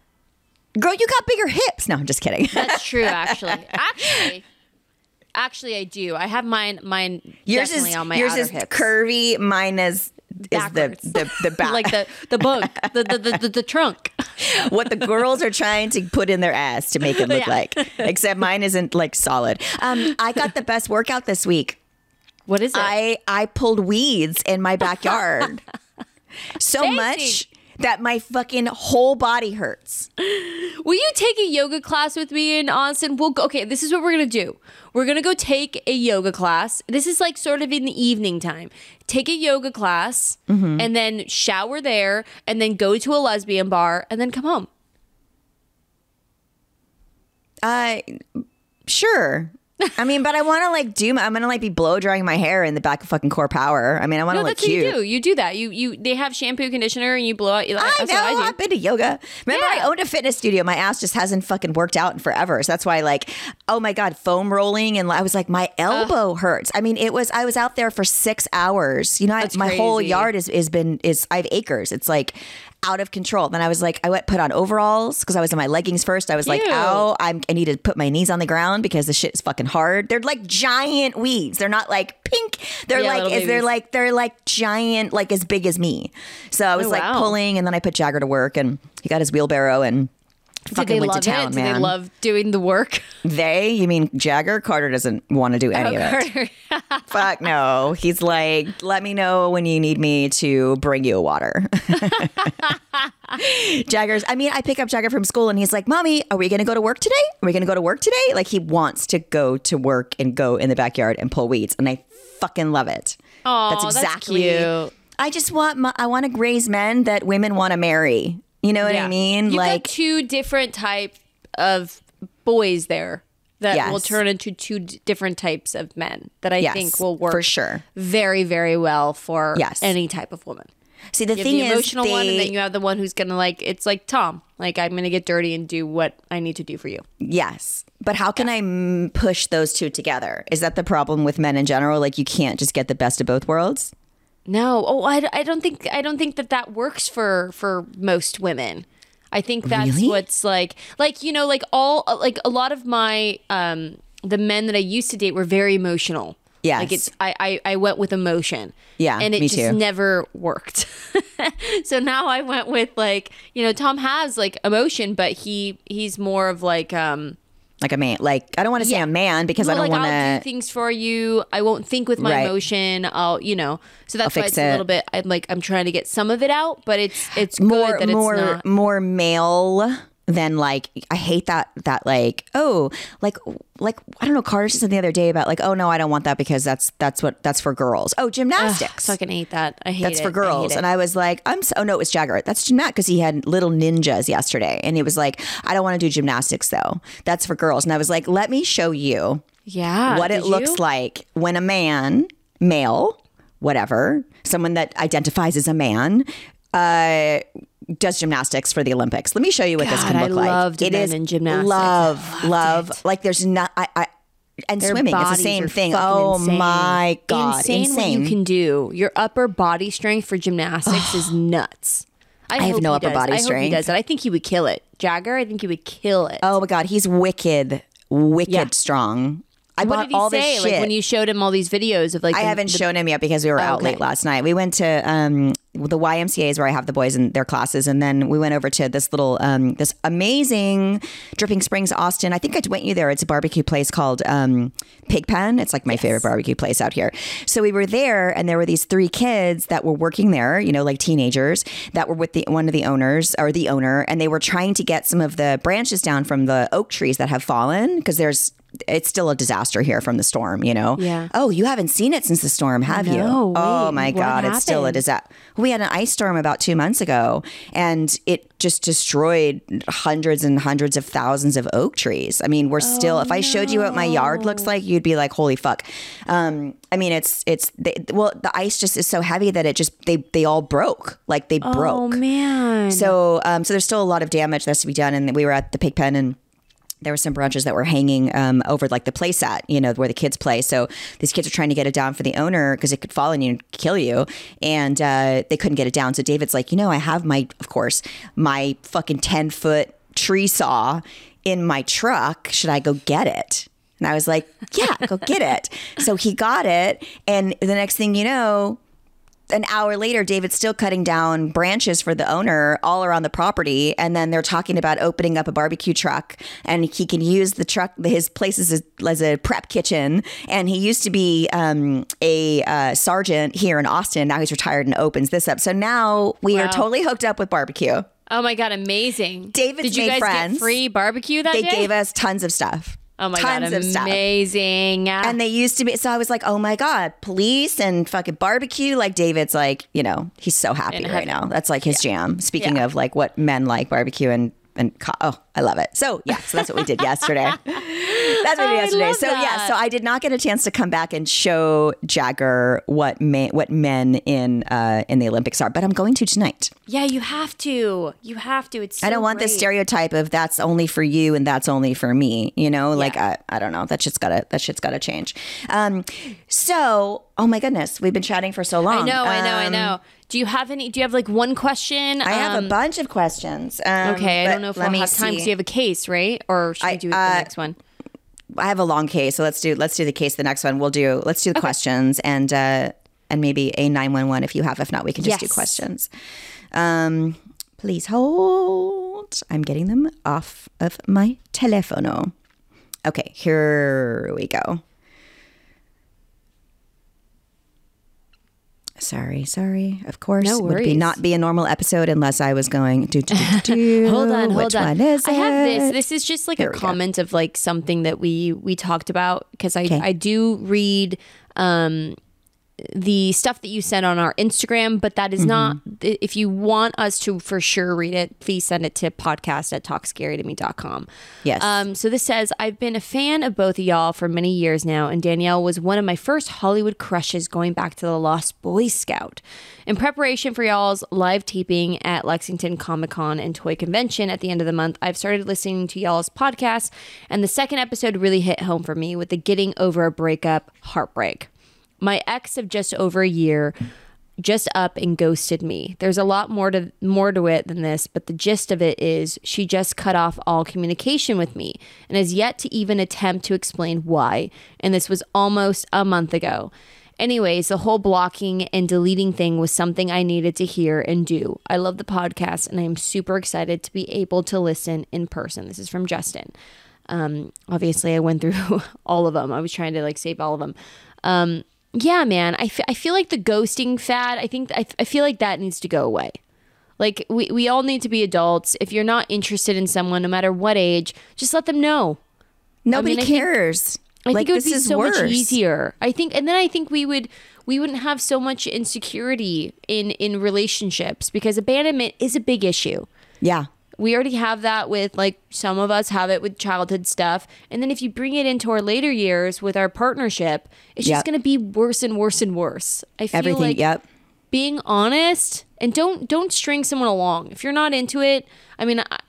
Girl, you got bigger hips. No, I'm just kidding. That's true, actually. Actually, actually, I do. I have mine. Mine yours definitely is on my yours outer is hips. curvy. Mine is is the Backwards. the the back. like the the bunk, the the, the the the trunk. what the girls are trying to put in their ass to make it look Yeah. like. Except mine isn't like solid. Um, I got the best workout this week. What is it? I I pulled weeds in my backyard so Stacy. much that my fucking whole body hurts. Will you take a yoga class with me in Austin? We'll go. Okay, this is what we're gonna do. We're gonna go take a yoga class. This is like sort of in the evening time. Take a yoga class Mm-hmm. and then shower there, and then go to a lesbian bar, and then come home. Uh, sure. I mean, but I want to like do. I'm gonna like be blow drying my hair in the back of fucking Core Power. I mean, I want to No, look that's what cute. you do. You do that. You you they have shampoo, conditioner, and you blow out. I That's know. what I do. I've been to yoga. Remember, Yeah. I owned a fitness studio. My ass just hasn't fucking worked out in forever. So that's why, like, oh my god, foam rolling, and I was like, my elbow hurts. I mean, it was. I was out there for six hours. You know, I, That's my whole crazy. yard is is been is. I have acres. It's like out of control. Then I was like, I went put on overalls because I was in my leggings first. I was like, Ew. oh, I'm, I need to put my knees on the ground because the shit is fucking hard. They're like giant weeds. They're not like pink. They're Yeah, like, little is they're babies. like, they're like giant, like as big as me. So I was Oh, like wow. pulling, and then I put Jagger to work, and he got his wheelbarrow and Did fucking they went love to town, it? man. Did they love doing the work? They, you mean Jagger? Carter doesn't want to do any of it. Fuck no. He's like, let me know when you need me to bring you water. Jagger's, I mean, I pick up Jagger from school and he's like, Mommy, are we going to go to work today? Are we going to go to work today? Like he wants to go to work and go in the backyard and pull weeds. And I fucking love it. Oh, that's exactly. That's cute. I just want, my, I want to raise men that women want to marry. You know what Yeah. I mean? You've like got two different type of boys there that Yes. will turn into two d- different types of men that I Yes, think will work for sure. very, very well for Yes. any type of woman. see, the You have thing the is, emotional one, and they- then you have the one who's gonna like. It's like Tom. Like I'm gonna get dirty and do what I need to do for you. Yes. But how can I m- push those two together? Is that the problem with men in general? Like you can't just get the best of both worlds? No, oh, I, I don't think I don't think that that works for for most women. I think that's Really? what's like like you know like all like a lot of my um the men that I used to date were very emotional. Yes. Like it's I I, I went with emotion. Yeah, and it me just too. never worked. So now I went with like you know Tom has like emotion, but he he's more of like um. Like a man. Like I don't want to say Yeah. a man because I Well, don't like, want I'll do to. things for you. I won't think with my Right. emotion. I'll, you know, so that's I'll why fix it's a it. little bit. I'm like, I'm trying to get some of it out, but it's it's More, good that more, it's not. more male than like. I hate that. That like oh like like I don't know. Carter said something the other day about like oh no I don't want that because that's that's what that's for girls. Oh gymnastics. Fucking hate that. I hate That's it. for girls. I hate And it. I was like, I'm so, oh no, it was Jagger. That's gymnastics because he had little ninjas yesterday. And he was like, I don't want to do gymnastics though. That's for girls. And I was like, let me show you yeah, what it did looks you? like when a man, male, whatever, someone that identifies as a man, uh, does gymnastics for the Olympics. Let me show you what this God, can I look like. loved It men is in gymnastics. love, I love. loved it. Like there's not, I, I and Their swimming. It's the bodies same are thing. fucking Oh insane. my God. Insane, Insane. what you can do. Your upper body strength for gymnastics is nuts. I, have hope no he upper does. body I hope strength. he does it. I think he would kill it. Jagger, I think he would kill it. Oh my God, he's wicked, wicked Yeah. strong. I what bought did he all say? this shit. Like when you showed him all these videos of like I the- haven't the- shown him yet because we were out okay. late last night. We went to um, the Y M C A is where I have the boys in their classes, and then we went over to this little, um, this amazing Dripping Springs, Austin. I think I went you there. It's a barbecue place called um, Pigpen. It's like my favorite barbecue place out here. So we were there, and there were these three kids that were working there, you know, like teenagers that were with the one of the owners or the owner, and they were trying to get some of the branches down from the oak trees that have fallen because there's. It's still a disaster here from the storm, you know? Yeah. Oh, you haven't seen it since the storm, have you? No, oh wait, my what God, it's still a happened? disaster. We had an ice storm about two months ago, and it just destroyed hundreds and hundreds of thousands of oak trees. I mean, we're still. If I showed you what my yard looks like, you'd be like, "Holy fuck!" Um, I mean, it's it's they, well, the ice just is so heavy that it just they they all broke, like they Oh broke. man. So um, so there's still a lot of damage that's to be done, and we were at the pig pen and. There were some branches that were hanging um, over like the play set, you know, where the kids play. So these kids are trying to get it down for the owner because it could fall on you and kill you. And uh, they couldn't get it down. So David's like, you know, I have my, of course, my fucking ten foot tree saw in my truck. Should I go get it? And I was like, yeah, go get it. So he got it. And the next thing you know, an hour later, David's still cutting down branches for the owner all around the property. And then they're talking about opening up a barbecue truck and he can use the truck, his place is as, as a prep kitchen. And he used to be um, a uh, sergeant here in Austin. Now he's retired and opens this up. So now we Wow. are totally hooked up with barbecue. Oh my God, amazing. David's Did you made guys friends. get free barbecue that They day? gave us tons of stuff. Oh my tons God, of stuff. amazing. And they used to be, so I was like, oh my God, police and fucking barbecue. Like David's like, you know, he's so happy In right heaven. now. That's like his jam. Speaking Yeah. of like what men like, barbecue and, and, co- oh, I love it. So yeah, so that's what we did yesterday. That's what we did I yesterday. love So yeah, that. so I did not get a chance to come back and show Jagger what men, what men in, uh, in the Olympics are, but I'm going to tonight. Yeah, you have to. You have to. It's so I don't want this great. stereotype of that's only for you and that's only for me. You know, like Yeah. I, I don't know. That shit's gotta that shit's gotta change. Um, so Oh my goodness, we've been chatting for so long. I know, I know, I Um, know. Do you have any? Do you have like one question? I have Um, a bunch of questions. Um, Okay, I but don't know if let we'll me have time. see. So you have a case, right? Or should I- we do it the uh, next one? I have a long case, so let's do let's do the case. The next one we'll do. Let's do the questions and uh, and maybe a nine one one if you have. If not, we can just do Yes. questions. Um, please hold. I'm getting them off of my telefono. Okay, here we go. Sorry, sorry. Of course, No would be worries. not be a normal episode unless I was going. Do, do, do, do, Hold on, hold Which on. one is I have this. it? This is just like Here a we go. comment of like something that we we talked about because I Okay. I do read um the stuff that you sent on our Instagram, but that is Mm-hmm. not, if you want us to for sure read it, please send it to podcast at talk scary to me dot com. Yes. Um, so this says, I've been a fan of both of y'all for many years now, and Danielle was one of my first Hollywood crushes going back to the Lost Boy Scout. In preparation for y'all's live taping at Lexington Comic Con and Toy Convention at the end of the month, I've started listening to y'all's podcast, and the second episode really hit home for me with the getting over a breakup heartbreak. My ex of just over a year just up and ghosted me. There's a lot more to more to it than this, but the gist of it is she just cut off all communication with me and has yet to even attempt to explain why. And this was almost a month ago. Anyways, the whole blocking and deleting thing was something I needed to hear and do. I love the podcast and I am super excited to be able to listen in person. This is from Justin. Um, obviously I went through all of them. I was trying to like save all of them. Um, Yeah, man. I, f- I feel like the ghosting fad, I think, I, I feel like that needs to go away. Like, we, we all need to be adults. If you're not interested in someone, no matter what age, just let them know. Nobody I mean, I think- cares. I like, think it would this be is so worse. much easier. I think, and then I think we would, we wouldn't have so much insecurity in, in relationships because abandonment is a big issue. Yeah. We already have that with, like, some of us have it with childhood stuff. And then if you bring it into our later years with our partnership, it's Yep. just going to be worse and worse and worse. I feel Everything. like Yep. being honest and don't don't string someone along. If you're not into it, I mean, I,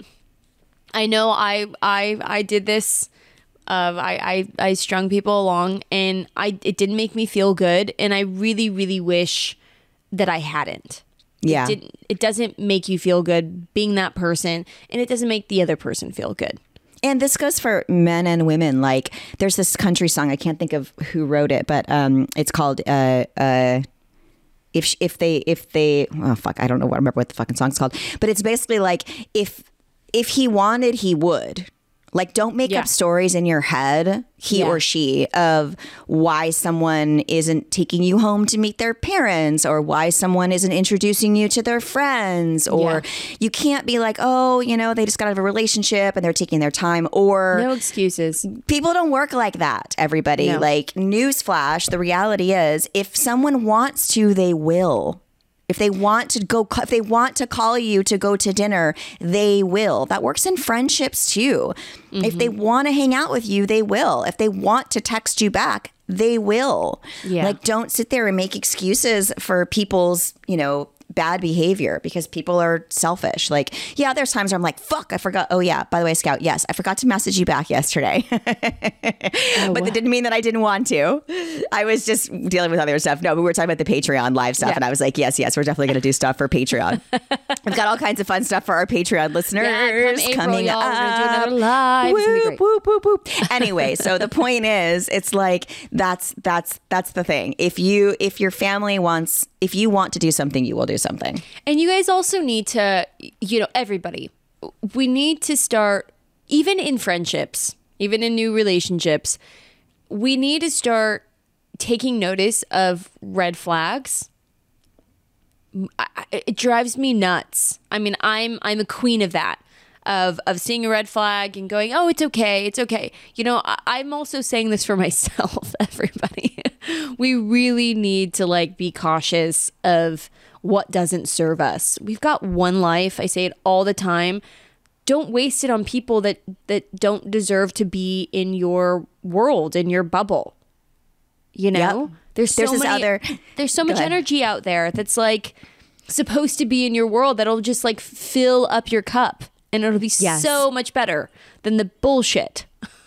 I know I I I did this. Uh, I, I I strung people along, and I it didn't make me feel good, and I really really wish that I hadn't. Yeah. It didn't. It doesn't make you feel good being that person, and it doesn't make the other person feel good. And this goes for men and women. Like, there's this country song. I can't think of who wrote it, but um, it's called uh, uh, "If sh- if they if they." Oh fuck! I don't know what I remember what the fucking song's called. But it's basically like if if he wanted, he would. Like, don't make Yeah. up stories in your head, he Yeah. or she, of why someone isn't taking you home to meet their parents or why someone isn't introducing you to their friends. Or Yeah. you can't be like, oh, you know, they just got out of a relationship and they're taking their time. Or No excuses. people don't work like that, everybody. No. Like, newsflash, the reality is if someone wants to, they will. If they want to go, if they want to call you to go to dinner, they will. That works in friendships too. If they want to hang out with you, they will. If they want to text you back, they will. Yeah. Like, don't sit there and make excuses for people's, you know, bad behavior because people are selfish. Like, yeah, there's times where I'm like, fuck, I forgot. Oh yeah, by the way, Scout, yes, I forgot to message you back yesterday. But that didn't mean that I didn't want to. I was just dealing with other stuff. No, but we were talking about the Patreon live stuff Yeah. and I was like, yes, yes, we're definitely going to do stuff for Patreon. We've got all kinds of fun stuff for our Patreon listeners Yeah, come April, coming y'all, up. we're gonna do another live. It's gonna be Whoop, great. whoop, whoop, whoop. Anyway, so the point is, it's like that's that's that's the thing. If you if your family wants, if you want to do something, you will do something. And you guys also need to, you know, everybody, we need to start, even in friendships, even in new relationships, we need to start taking notice of red flags. I, I- it drives me nuts. I mean, I'm I'm a queen of that. Of, of seeing a red flag and going, oh, it's okay, it's okay. You know, I, I'm also saying this for myself, everybody. We really need to like be cautious of what doesn't serve us. We've got one life. I say it all the time. Don't waste it on people that that don't deserve to be in your world, in your bubble. You know, Yep. there's so There's this many, other- there's so much ahead. energy out there that's like supposed to be in your world that'll just like fill up your cup, and it'll be Yes. so much better than the bullshit.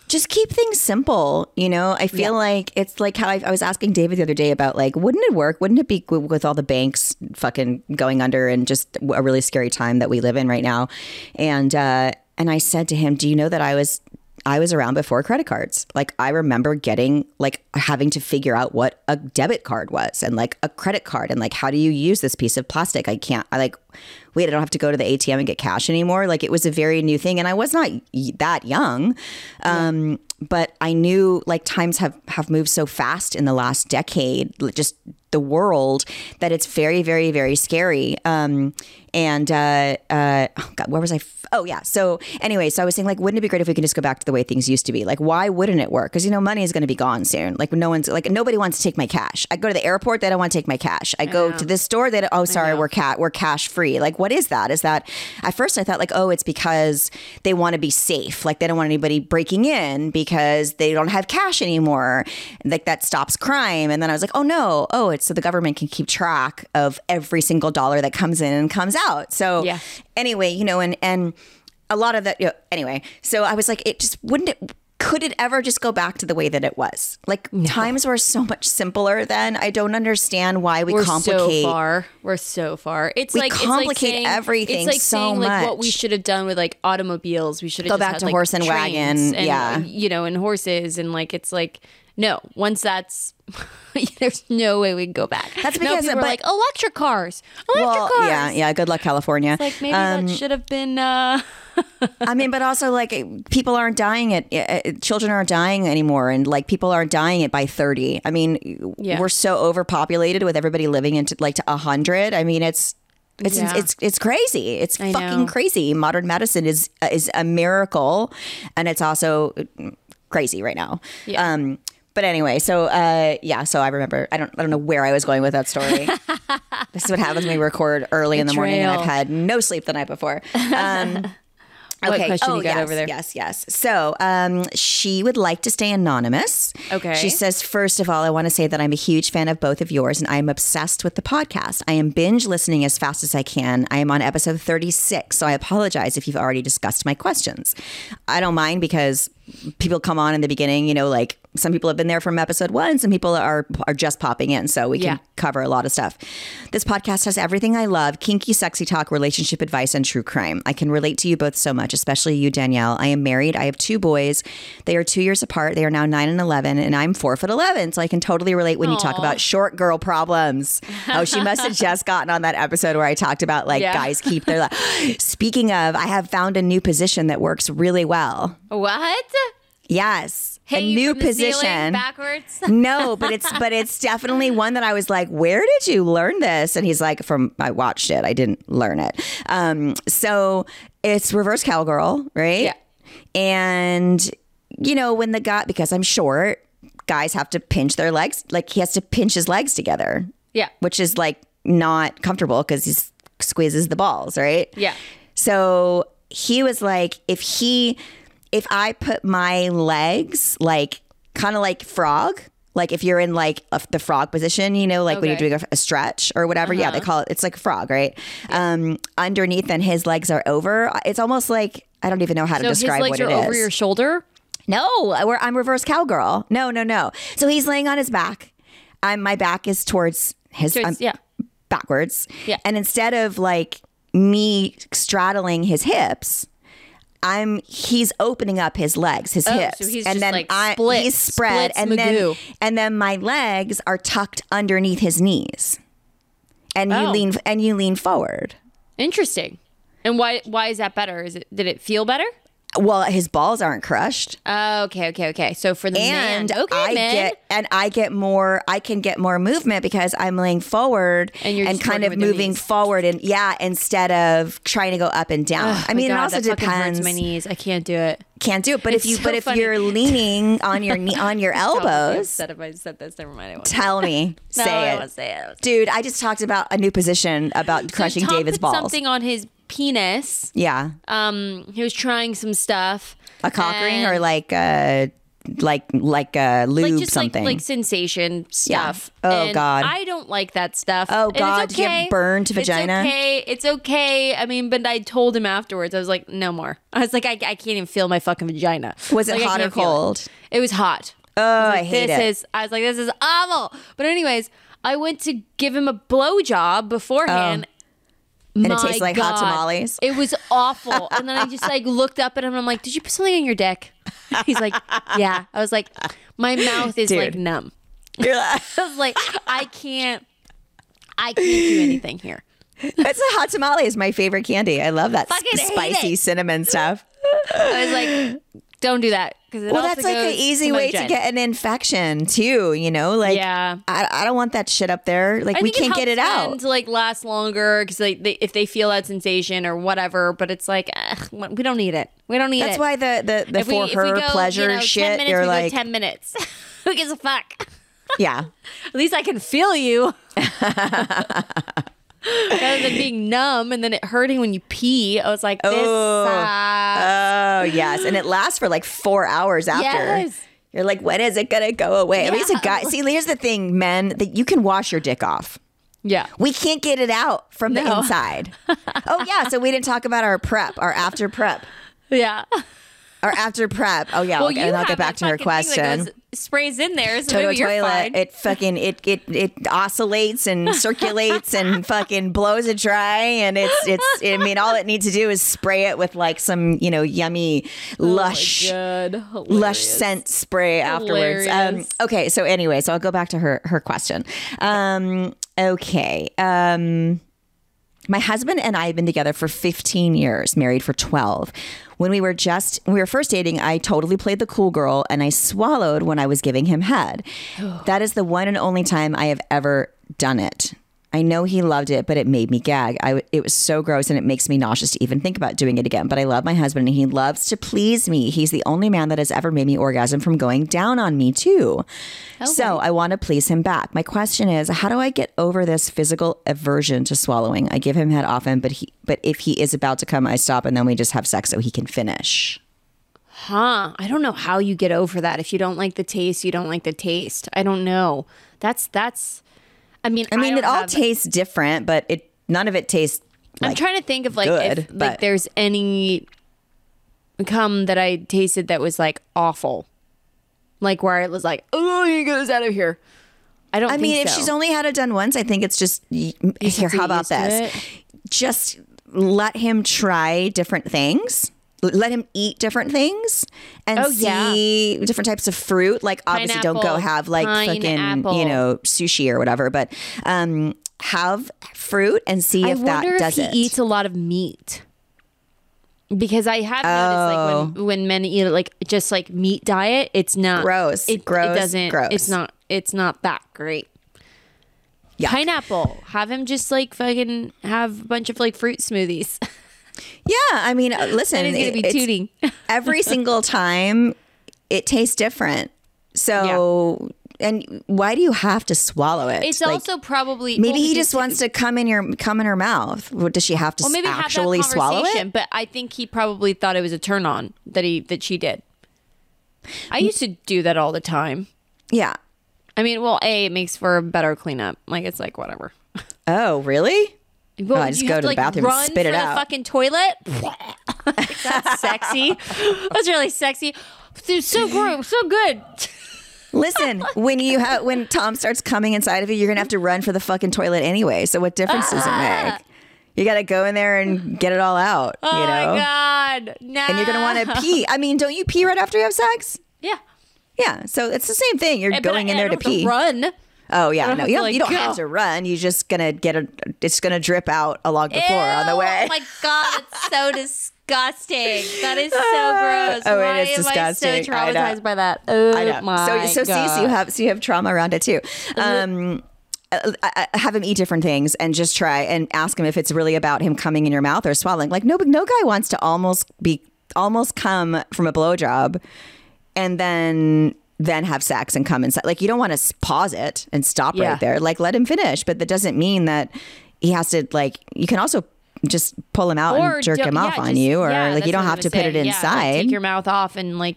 just keep things simple. You know, I feel Yeah. like it's like how I, I was asking David the other day about like, wouldn't it work? Wouldn't it be good with all the banks fucking going under and just a really scary time that we live in right now? And, uh, and I said to him, do you know that I was I was around before credit cards. Like I remember getting like having to figure out what a debit card was and like a credit card and like how do you use this piece of plastic? I can't I like wait, I don't have to go to the A T M and get cash anymore. Like it was a very new thing and I was not y- that young. Um yeah. But I knew like times have have moved so fast in the last decade, just the world, that it's very, very, very scary. Um, and uh, uh, oh God, where was I? F- oh, yeah. So anyway, so I was saying, like, wouldn't it be great if we could just go back to the way things used to be? Like, why wouldn't it work? Because, you know, money is going to be gone soon. Like, no one's like, nobody wants to take my cash. I go to the airport, they don't want to take my cash. I go to this store, they don't, oh, sorry, we're cat, we're cash free. Like, what is that? Is that, at first I thought, like, oh, it's because they want to be safe. Like, they don't want anybody breaking in because they don't have cash anymore. Like, that stops crime. And then I was like, oh, no. Oh, it's so the government can keep track of every single dollar that comes in and comes out. So yeah. Anyway, you know, and, and a lot of that, you know, anyway, so I was like, it just wouldn't it, could it ever just go back to the way that it was? Like no. Times were so much simpler then. I don't understand why we we're complicate. so far. We're so far. It's we like complicate it's like saying, everything it's like so saying, much. Like what we should have done with like automobiles. We should have go just back had, to like, horse and wagon. and, yeah, you know, and horses and like it's like no. Once that's there's no way we can go back. That's because now people but, are like electric cars. Electric well, cars. yeah, yeah. Good luck, California. It's like maybe um, that should have been. Uh... I mean, but also like people aren't dying at uh, children aren't dying anymore, and like people aren't dying it by thirty. I mean, yeah. we're so overpopulated with everybody living into like to a hundred. I mean, it's. It's, yeah. it's it's crazy. It's I fucking know. crazy. Modern medicine is is a miracle, and it's also crazy right now. Yeah. Um, but anyway, so uh, yeah. So I remember. I don't. I don't know where I was going with that story. This is what happens when we record early in the morning, and I've had no sleep the night before. Um, What okay. question oh, you got yes, over there? Yes, yes. So um, she would like to stay anonymous. Okay. She says, first of all, I want to say that I'm a huge fan of both of yours and I am obsessed with the podcast. I am binge listening as fast as I can. I am on episode thirty-six, so I apologize if you've already discussed my questions. I don't mind because people come on in the beginning, you know, like some people have been there from episode one. Some people are are just popping in, so we can Yeah. cover a lot of stuff. This podcast has everything I love: kinky, sexy talk, relationship advice, and true crime. I can relate to you both so much, especially you, Danielle. I am married. I have two boys. They are two years apart. They are now nine and eleven, and I'm four foot eleven. So I can totally relate when you talk Aw. about short girl problems. Oh, she must have just gotten on that episode where I talked about like Yeah. guys keep their. Li- Speaking of, I have found a new position that works really well. What? Yes. Hang a you new from the ceiling position. backwards. No, but it's but it's definitely one that I was like, where did you learn this? And he's like, from I watched it. I didn't learn it. Um, so it's reverse cowgirl, right? Yeah. And you know, when the guy, because I'm short, guys have to pinch their legs. Like he has to pinch his legs together. Yeah. Which is like not comfortable because he squeezes the balls, right? Yeah. So he was like, if he, if I put my legs like kind of like frog, like if you're in like a, the frog position, you know, like when you're Okay. doing a, a stretch or whatever. Yeah, they call it, it's like a frog, right? Um, underneath and his legs are over. It's almost like, I don't even know how to So his describe legs what are it over is. your shoulder. No, we're, I'm reverse cowgirl. No, no, no. So he's laying on his back. I'm, my back is towards his, Towards- I'm yeah. backwards. Yeah. And instead of like me straddling his hips, I'm he's opening up his legs, his Oh, hips, so he's and just, then like, I, split- he's spread, splits and then Magoo. and then my legs are tucked underneath his knees, and you Oh. lean and you lean forward. Interesting. And why? Why is that better? Is it? Did it feel better? Well, his balls aren't crushed, Oh, okay, okay, okay. So for the and man, okay, I man. get and I get more. I can get more movement because I'm laying forward And you're just kind working of with your moving knees. forward, and yeah, instead of trying to go up and down. Ugh, I mean, my it God, also that fucking depends. hurts my knees. I can't do it. Can't do it, but It's if you so but if funny. you're leaning on your knee on your I'll be elbows, upset if I said this. Never mind. I won't. tell me, No, say I it. won't say it. Dude, I just talked about a new position about crushing so Tom David's put balls. Something on his penis. Yeah. Um, he was trying some stuff. A cock ring and- or like uh like like uh, lube like just something. like like sensation stuff. Yeah. Oh, And God. I don't like that stuff. Oh, And God. it's Did you okay. have burned vagina? It's okay. It's okay. I mean, but I told him afterwards. I was like, no more. I was like, I, I can't even feel my fucking vagina. Was it Like, I hot or can't feel it. cold? It was hot. Oh, I, was like, I hate this it. Is, I was like, this is awful. But anyways, I went to give him a blowjob beforehand. And My it tastes like hot God. tamales? It was awful. And then I just like looked up at him and I'm like, did you put something on your dick? He's like, yeah. I was like, my mouth is Dude. like numb. You're like, I was like, I can't, I can't do anything here. it's a hot tamale is my favorite candy. I love that Fucking hate spicy it. cinnamon stuff. I was like, don't do that. Because Well, that's like an easy way to get an infection too, you know? Like, Yeah. I, I don't want that shit up there. Like, I we think can't get it helps men out. to like last longer because like they, if they feel that sensation or whatever. But it's like ugh, we don't need it. We don't need That's it. why the, the, the If we- for if we her go, pleasure you know, shit, ten minutes, you're we like, go ten minutes. Who gives a fuck? yeah. At least I can feel you. Rather than being numb and then it hurting when you pee. I was like, this Oh. sucks. Oh, yes. And it lasts for like four hours after. Yes. You're like, when is it going to go away? At least a Yeah. guy. See, here's the thing, men, that you can wash your dick off. Yeah. We can't get it out from the No. inside. Oh, yeah. So we didn't talk about our prep, our after prep. Yeah. Our after prep. Oh, yeah. Well, okay, you and I'll have get back a to her fucking thing that question. goes- sprays in there, so Toto maybe you're toilet. fine. It fucking it it it oscillates and circulates and fucking blows it dry. And it's it's. I mean, all it needs to do is spray it with like some you know yummy lush. Good. Lush scent spray afterwards. Um, Hilarious. okay, so anyway, so I'll go back to her her question. Um, okay, um, my husband and I have been together for fifteen years, married for twelve. When we were just when we were first dating, I totally played the cool girl and I swallowed when I was giving him head. That is the one and only time I have ever done it. I know he loved it, but it made me gag. I, it was so gross and it makes me nauseous to even think about doing it again. But I love my husband and he loves to please me. He's the only man that has ever made me orgasm from going down on me too. So I want to please him back. My question is, how do I get over this physical aversion to swallowing? I give him head often, but he, but if he is about to come, I stop and then we just have sex so he can finish. Huh. I don't know how you get over that. If you don't like the taste, you don't like the taste. I don't know. That's, that's, I mean, I mean, don't it all have- tastes different, but it none of it tastes I'm like trying to think of like good, if like but- there's any cum that I tasted that was like awful, like where it was like, oh, you get this out of here. I don't. I think mean, if so. she's only had it done once, I think it's just y- here. have to How about get used to this? Just let him try different things. L- Let him eat different things and Oh, yeah. see different types of fruit. Like obviously, don't go Pineapple. have like fucking Pineapple. you know sushi or whatever, but um, have fruit and see I if that wonder does if he it. eats a lot of meat. Because I have noticed, like when when men eat like just like meat diet, it's not Gross. It, Gross. It doesn't. Gross. It's not. It's not that great. Yuck. Pineapple. Have him just like fucking have a bunch of like fruit smoothies. Yeah, I mean, uh, listen, And he's gonna it- be it's- tooting. every single time it tastes different. So, and why do you have to swallow it? It's Like, also probably maybe well, he because just wants to come in your come in her mouth. What, does she have to Well, maybe actually have that swallow conversation, it? but I think he probably thought it was a turn on that he that she did. I used to do that all the time. Yeah. I mean, well, a it makes for a better cleanup. Like it's like whatever. Oh, really? Well, Oh, I just you go have to the like, bathroom and run spit it for out. The fucking toilet. That's sexy. That's really sexy. Dude, so gross, so good. Listen, when you have when Tom starts coming inside of you, you're gonna have to run for the fucking toilet anyway. So what difference does it make? You got to go in there and get it all out. Oh you know, my god, no. and you're gonna want to pee. I mean, don't you pee right after you have sex? Yeah, Yeah. So it's the same thing. You're But I- going in I there to don't have pee. Run. Oh yeah, don't no, have you to, don't, like, you don't go. have to run. You're just gonna get a. It's gonna drip out along the floor on the Ew, way. Oh my god, it's so disgusting. That is so gross. Oh, it Why is am disgusting. I so I know. traumatized by that? Oh I know. my so so god. see, so you have so you have trauma around it too. Um, uh, uh, have him eat different things and just try and ask him if it's really about him coming in your mouth or swallowing. Like no, no guy wants to almost be almost come from a blowjob and then. then have sex and come inside. Like you don't want to pause it and stop Yeah. right there. Like let him finish, but that doesn't mean that he has to like, you can also just pull him out Or and jerk don't- him off yeah, on just- you or yeah, like you that's don't what I have was to put saying. it Yeah, like, inside. take your mouth off and like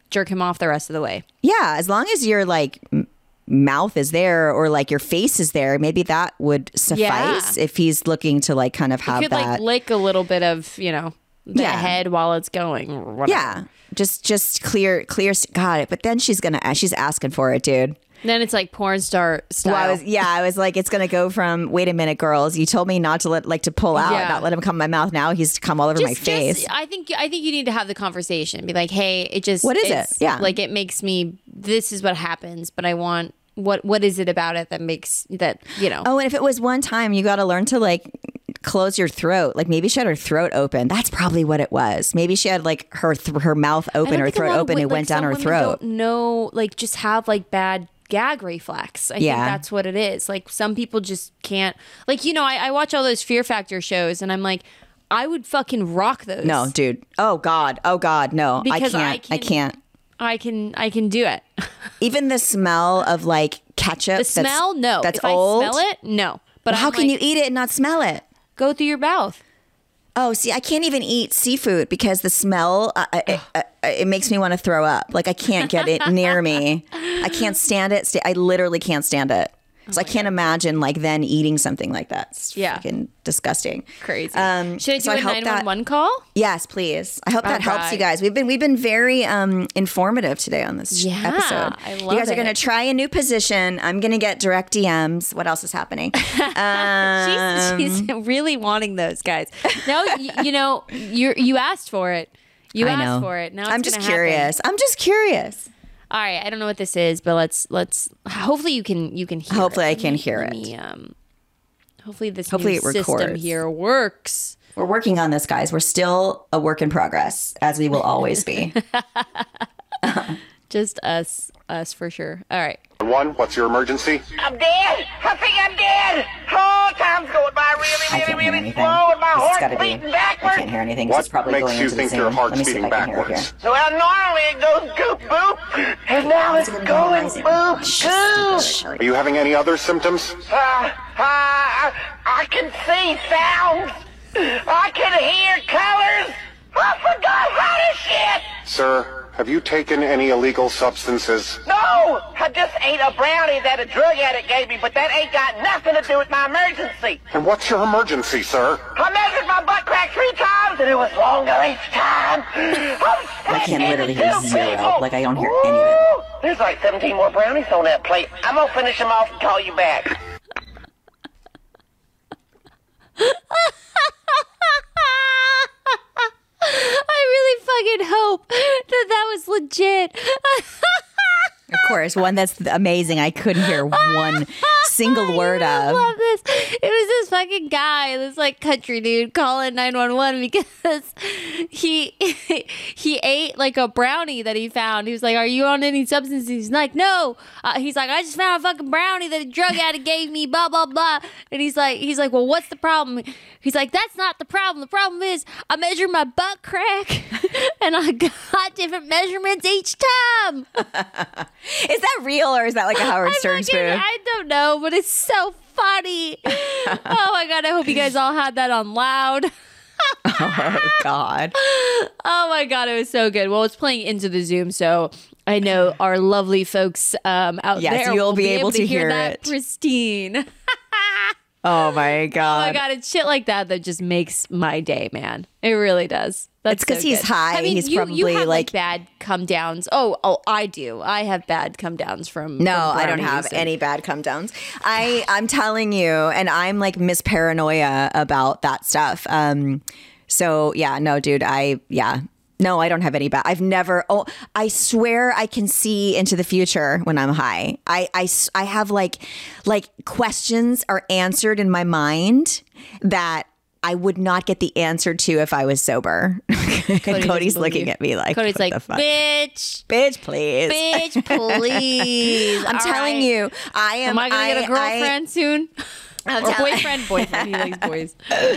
jerk him off the rest of the way. Yeah, as long as your like m- mouth is there or like your face is there, maybe that would suffice Yeah. if he's looking to like kind of have You could that. like lick a little bit of, you know, the Yeah. head while it's going or whatever. yeah, just just clear clear. Got it. But then she's gonna she's asking for it, dude. Then it's like porn star style. Well, I was yeah, I was like, it's gonna go from wait a minute, girls. You told me not to let like to pull out, Yeah. not let him come in my mouth. Now he's come all over my Just- face. just- I think I think you need to have the conversation. Be like, hey, it just What is it? it's- Yeah. like it makes me. This is what happens, but I want what what is it about it that makes that you know? Oh, and if it was one time, you got to learn to like close your throat. Like maybe she had her throat open. That's probably what it was. Maybe she had like her th- her mouth I open, don't her think a throat lot of open, wo- and it like, went down some her women throat. Don't know, like just have like bad gag reflex. I Yeah. think that's what it is. Like some people just can't. Like you know, I, I watch all those Fear Factor shows, and I'm like, I would fucking rock those. No, dude. Oh God. Oh God. No, Because I I can't. I, can- can't. I can I can do it. Even the smell of like ketchup. The that's- smell, no. That's if old. I smell it, no. But How I'm can like, you eat it and not smell it? go through your mouth? Oh, see, I can't even eat seafood because the smell, uh, it, uh, it makes me want to throw up. Like, I can't get it near me. I can't stand it. Sta- I literally can't stand it. So I can't imagine, like, then eating something like that. It's Yeah. freaking disgusting. Crazy. Um, Should I do so I a hope nine that- one one call? Yes, please. I hope that helps right. you guys. We've been we've been very um, informative today on this Yeah, episode. I You love guys are going to it. try a new position. I'm going to get direct D Ms. What else is happening? Um, she's, she's really wanting those guys. No, you, you know, you you asked for it. You I asked know. for it. Now it's I'm just gonna happen. curious. I'm just curious. All right, I don't know what this is, but let's let's. Hopefully, you can you can hear. Hopefully it. I Let can me- hear let it. me, um, hopefully, this Hopefully new it system records. here works. We're working on this, guys. We're still a work in progress, as we will always be. Just us, us for sure. All right. One, what's your emergency? I'm dead. I think I'm dead. Oh, time's going by really, I really, can't hear really anything. slow, and my This has heart's got to be. beating I backwards. can't hear anything. This What is probably makes going you into think the your Zoom. heart's Let me see beating if I can hear it backwards? here. Well, normally it goes goop boop, and now it's going boop goop. Are you having any other symptoms? Uh, uh, I, I can see sounds. I can hear colors. I forgot how to shit. Sir, have you taken any illegal substances? No, I just ate a brownie that a drug addict gave me, but that ain't got nothing to do with my emergency. And what's your emergency, sir? I measured my butt crack three times, and it was longer each time. I can literally hear zero. Like, I don't hear any of it. Ooh, there's like seventeen more brownies on that plate. I'm gonna finish them off and call you back. I really fucking hope that that was legit. Of course, one that's amazing. I couldn't hear one single word I of. love this. It was this fucking guy, this like country dude calling nine one one because he he ate like a brownie that he found. He was like, "Are you on any substances?" He's like, "No." Uh, he's like, "I just found a fucking brownie that a drug addict gave me." Blah blah blah. And he's like, he's like, "Well, what's the problem?" He's like, "That's not the problem. The problem is I measured my butt crack and I got different measurements each time." Is that real or is that like a Howard I Stern fucking- spoof? I don't know, but it's so funny. Oh my god! I hope you guys all had that on loud. Oh, God. Oh my god, it was so good. Well, it's playing into the Zoom, so I know our lovely folks um, out Yes, there you'll will be able to hear that it. pristine. Oh, my Oh God. my god, it's shit like that that just makes my day, man. It really does. That's It's 'cause so he's good. high. I mean, He's you, you probably, have, like- bad come downs. Oh, oh, I do. I have bad come downs from. No, from I don't brownies have and- any bad come downs. I I'm telling you, and I'm like Miss Paranoia about that stuff. Um, so yeah, no, dude, I yeah. No, I don't have any bad. I've never. Oh, I swear I can see into the future when I'm high. I, I, s- I have like, like questions are answered in my mind that I would not get the answer to if I was sober. Cody Cody's doesn't looking believe- at me like, Cody's what like, the fuck? bitch. Bitch, please. Bitch, please. I'm All telling right. you, I am. Am I gonna get a I- girlfriend soon? I'm Or tell- boyfriend? Boyfriend. He likes boys.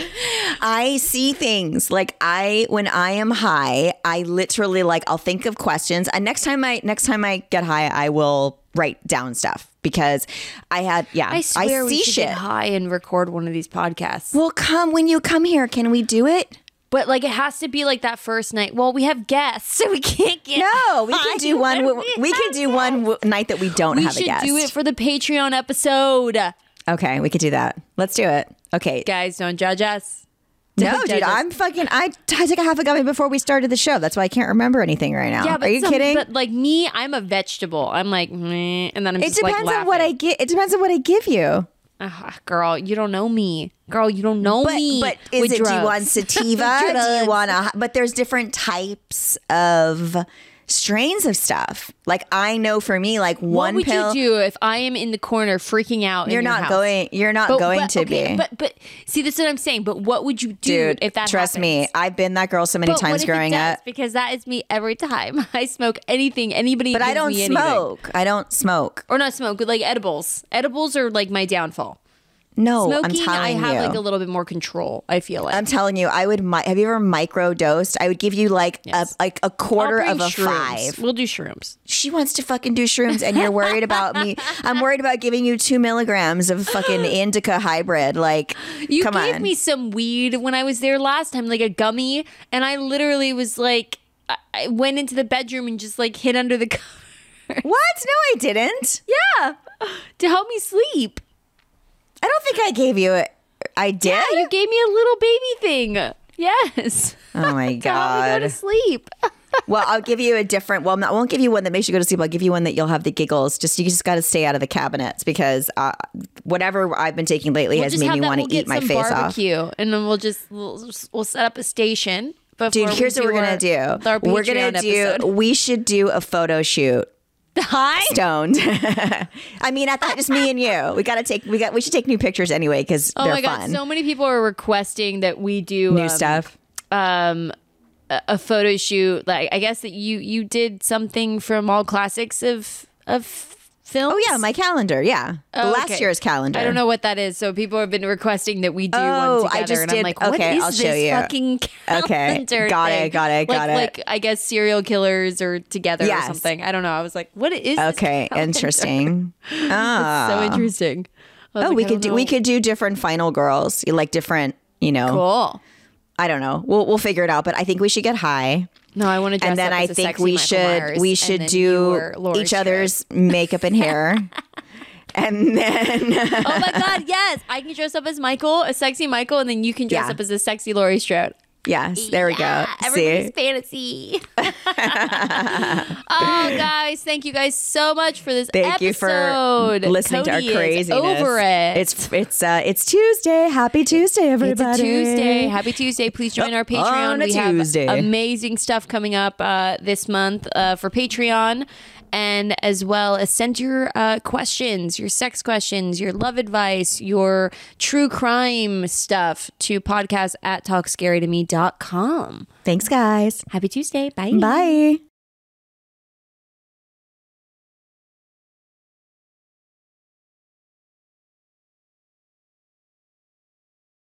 I see things like I when I am high, I literally like I'll think of questions. And next time I next time I get high, I will write down stuff because I had yeah, I swear I we see should shit. get high and record one of these podcasts. Well, come when you come here, can we do it? But like it has to be like that first night. Well, we have guests, so we can't get. No, we can do one. when We can do one w- night that we don't We have a should guest. do it for the Patreon episode. Okay, we could do that. Let's do it. Okay. Guys, don't judge us. No, Don't judge dude, us. I'm fucking. I, I took a half a gummy before we started the show. That's why I can't remember anything right now. Yeah, but Are you some- kidding? But like me, I'm a vegetable. I'm like, meh, and then I'm it just like depends on what I laughing. get. It depends on what I give you. Ah, girl, you don't know me. Girl, you don't know But me. but is with it? Do you drugs. want sativa? do you Drugs. want a? But there's different types of strains of stuff. Like I know for me, like What one would pill. you do if I am in the corner freaking out? You're in your not house? going. You're not But- going but- to okay, be. But but see, this is what I'm saying. But what would you do Dude, if that trust happens? me, I've been that girl so many But what times if it growing does? up. Because that is me every time I smoke anything. Anybody, But I gives don't me anything. smoke. I don't smoke. or not smoke, but like edibles. Edibles are like my downfall. No, Smoking, I'm telling I have you. like a little bit more control. I feel like. I'm telling you, I would. Mi- have you ever micro dosed? I would give you like Yes. a like a I'll quarter bring of a shrooms. five. We'll do shrooms. She wants to fucking do shrooms, and you're worried about me. I'm worried about giving you two milligrams of fucking indica hybrid. Like, You come gave on. me some weed when I was there last time, like a gummy, and I literally was like, I- I went into the bedroom and just like hid under the cover. What? No, I didn't. Yeah, to help me sleep. I don't think I gave you it. I did. Yeah, you gave me a little baby thing. Yes. Oh my To help me go to god. sleep. Well, I'll give you a different. Well, I won't give you one that makes you go to sleep. I'll give you one that you'll have the giggles. Just you just got to stay out of the cabinets because uh, whatever I've been taking lately We'll has just made have me that. want We'll to eat get my some face off. barbecue, and then we'll just we'll, we'll set up a station. Before Dude, we here's what do we're gonna our- do. Our We're gonna Patreon do. episode. We should do a photo shoot. Hi. Stoned. I mean, I thought just me and you. We gotta take. We got. We should take new pictures anyway because Oh they're my god! fun. So many people are requesting that we do new um, stuff. um a, a photo shoot. Like I guess that you you did something from all classics of of films. Oh yeah, my calendar. Yeah, the Oh, last okay. year's calendar. I don't know what that is. So people have been requesting that we do Oh, one I together, just and did- I'm like, what okay, is I'll this show you. fucking Okay, calendar? got it, thing? got it, got like, it. Like I guess serial killers are together Yes. or something. I don't know. I was like, what is? this Okay, calendar? interesting. Ah. So interesting. I was Oh, like, we I could don't do. We know. could do different final girls, like different. You know, Cool. I don't know. We'll we'll figure it out. But I think we should get high. No, I want to dress And then up I as a think sexy we Michael should Myers, we and should then you do were Laurie each Strode. other's makeup and hair. And then Oh my god, yes! I can dress up as Michael, a sexy Michael, and then you can dress Yeah. up as a sexy Laurie Strode. yes, there we Yeah, go. everybody's See, fantasy. Oh, guys, thank you guys so much for this thank episode. you for listening Cody to our is craziness. over it. It's it's uh it's Tuesday. Happy Tuesday, It's everybody. a Tuesday. Happy Tuesday. Please join our Patreon. On a we Tuesday. have amazing stuff coming up uh, this month uh, for Patreon. And as well as send your uh, questions, your sex questions, your love advice, your true crime stuff to podcast at talk scary to me dot com. Thanks, guys. Happy Tuesday. Bye. Bye.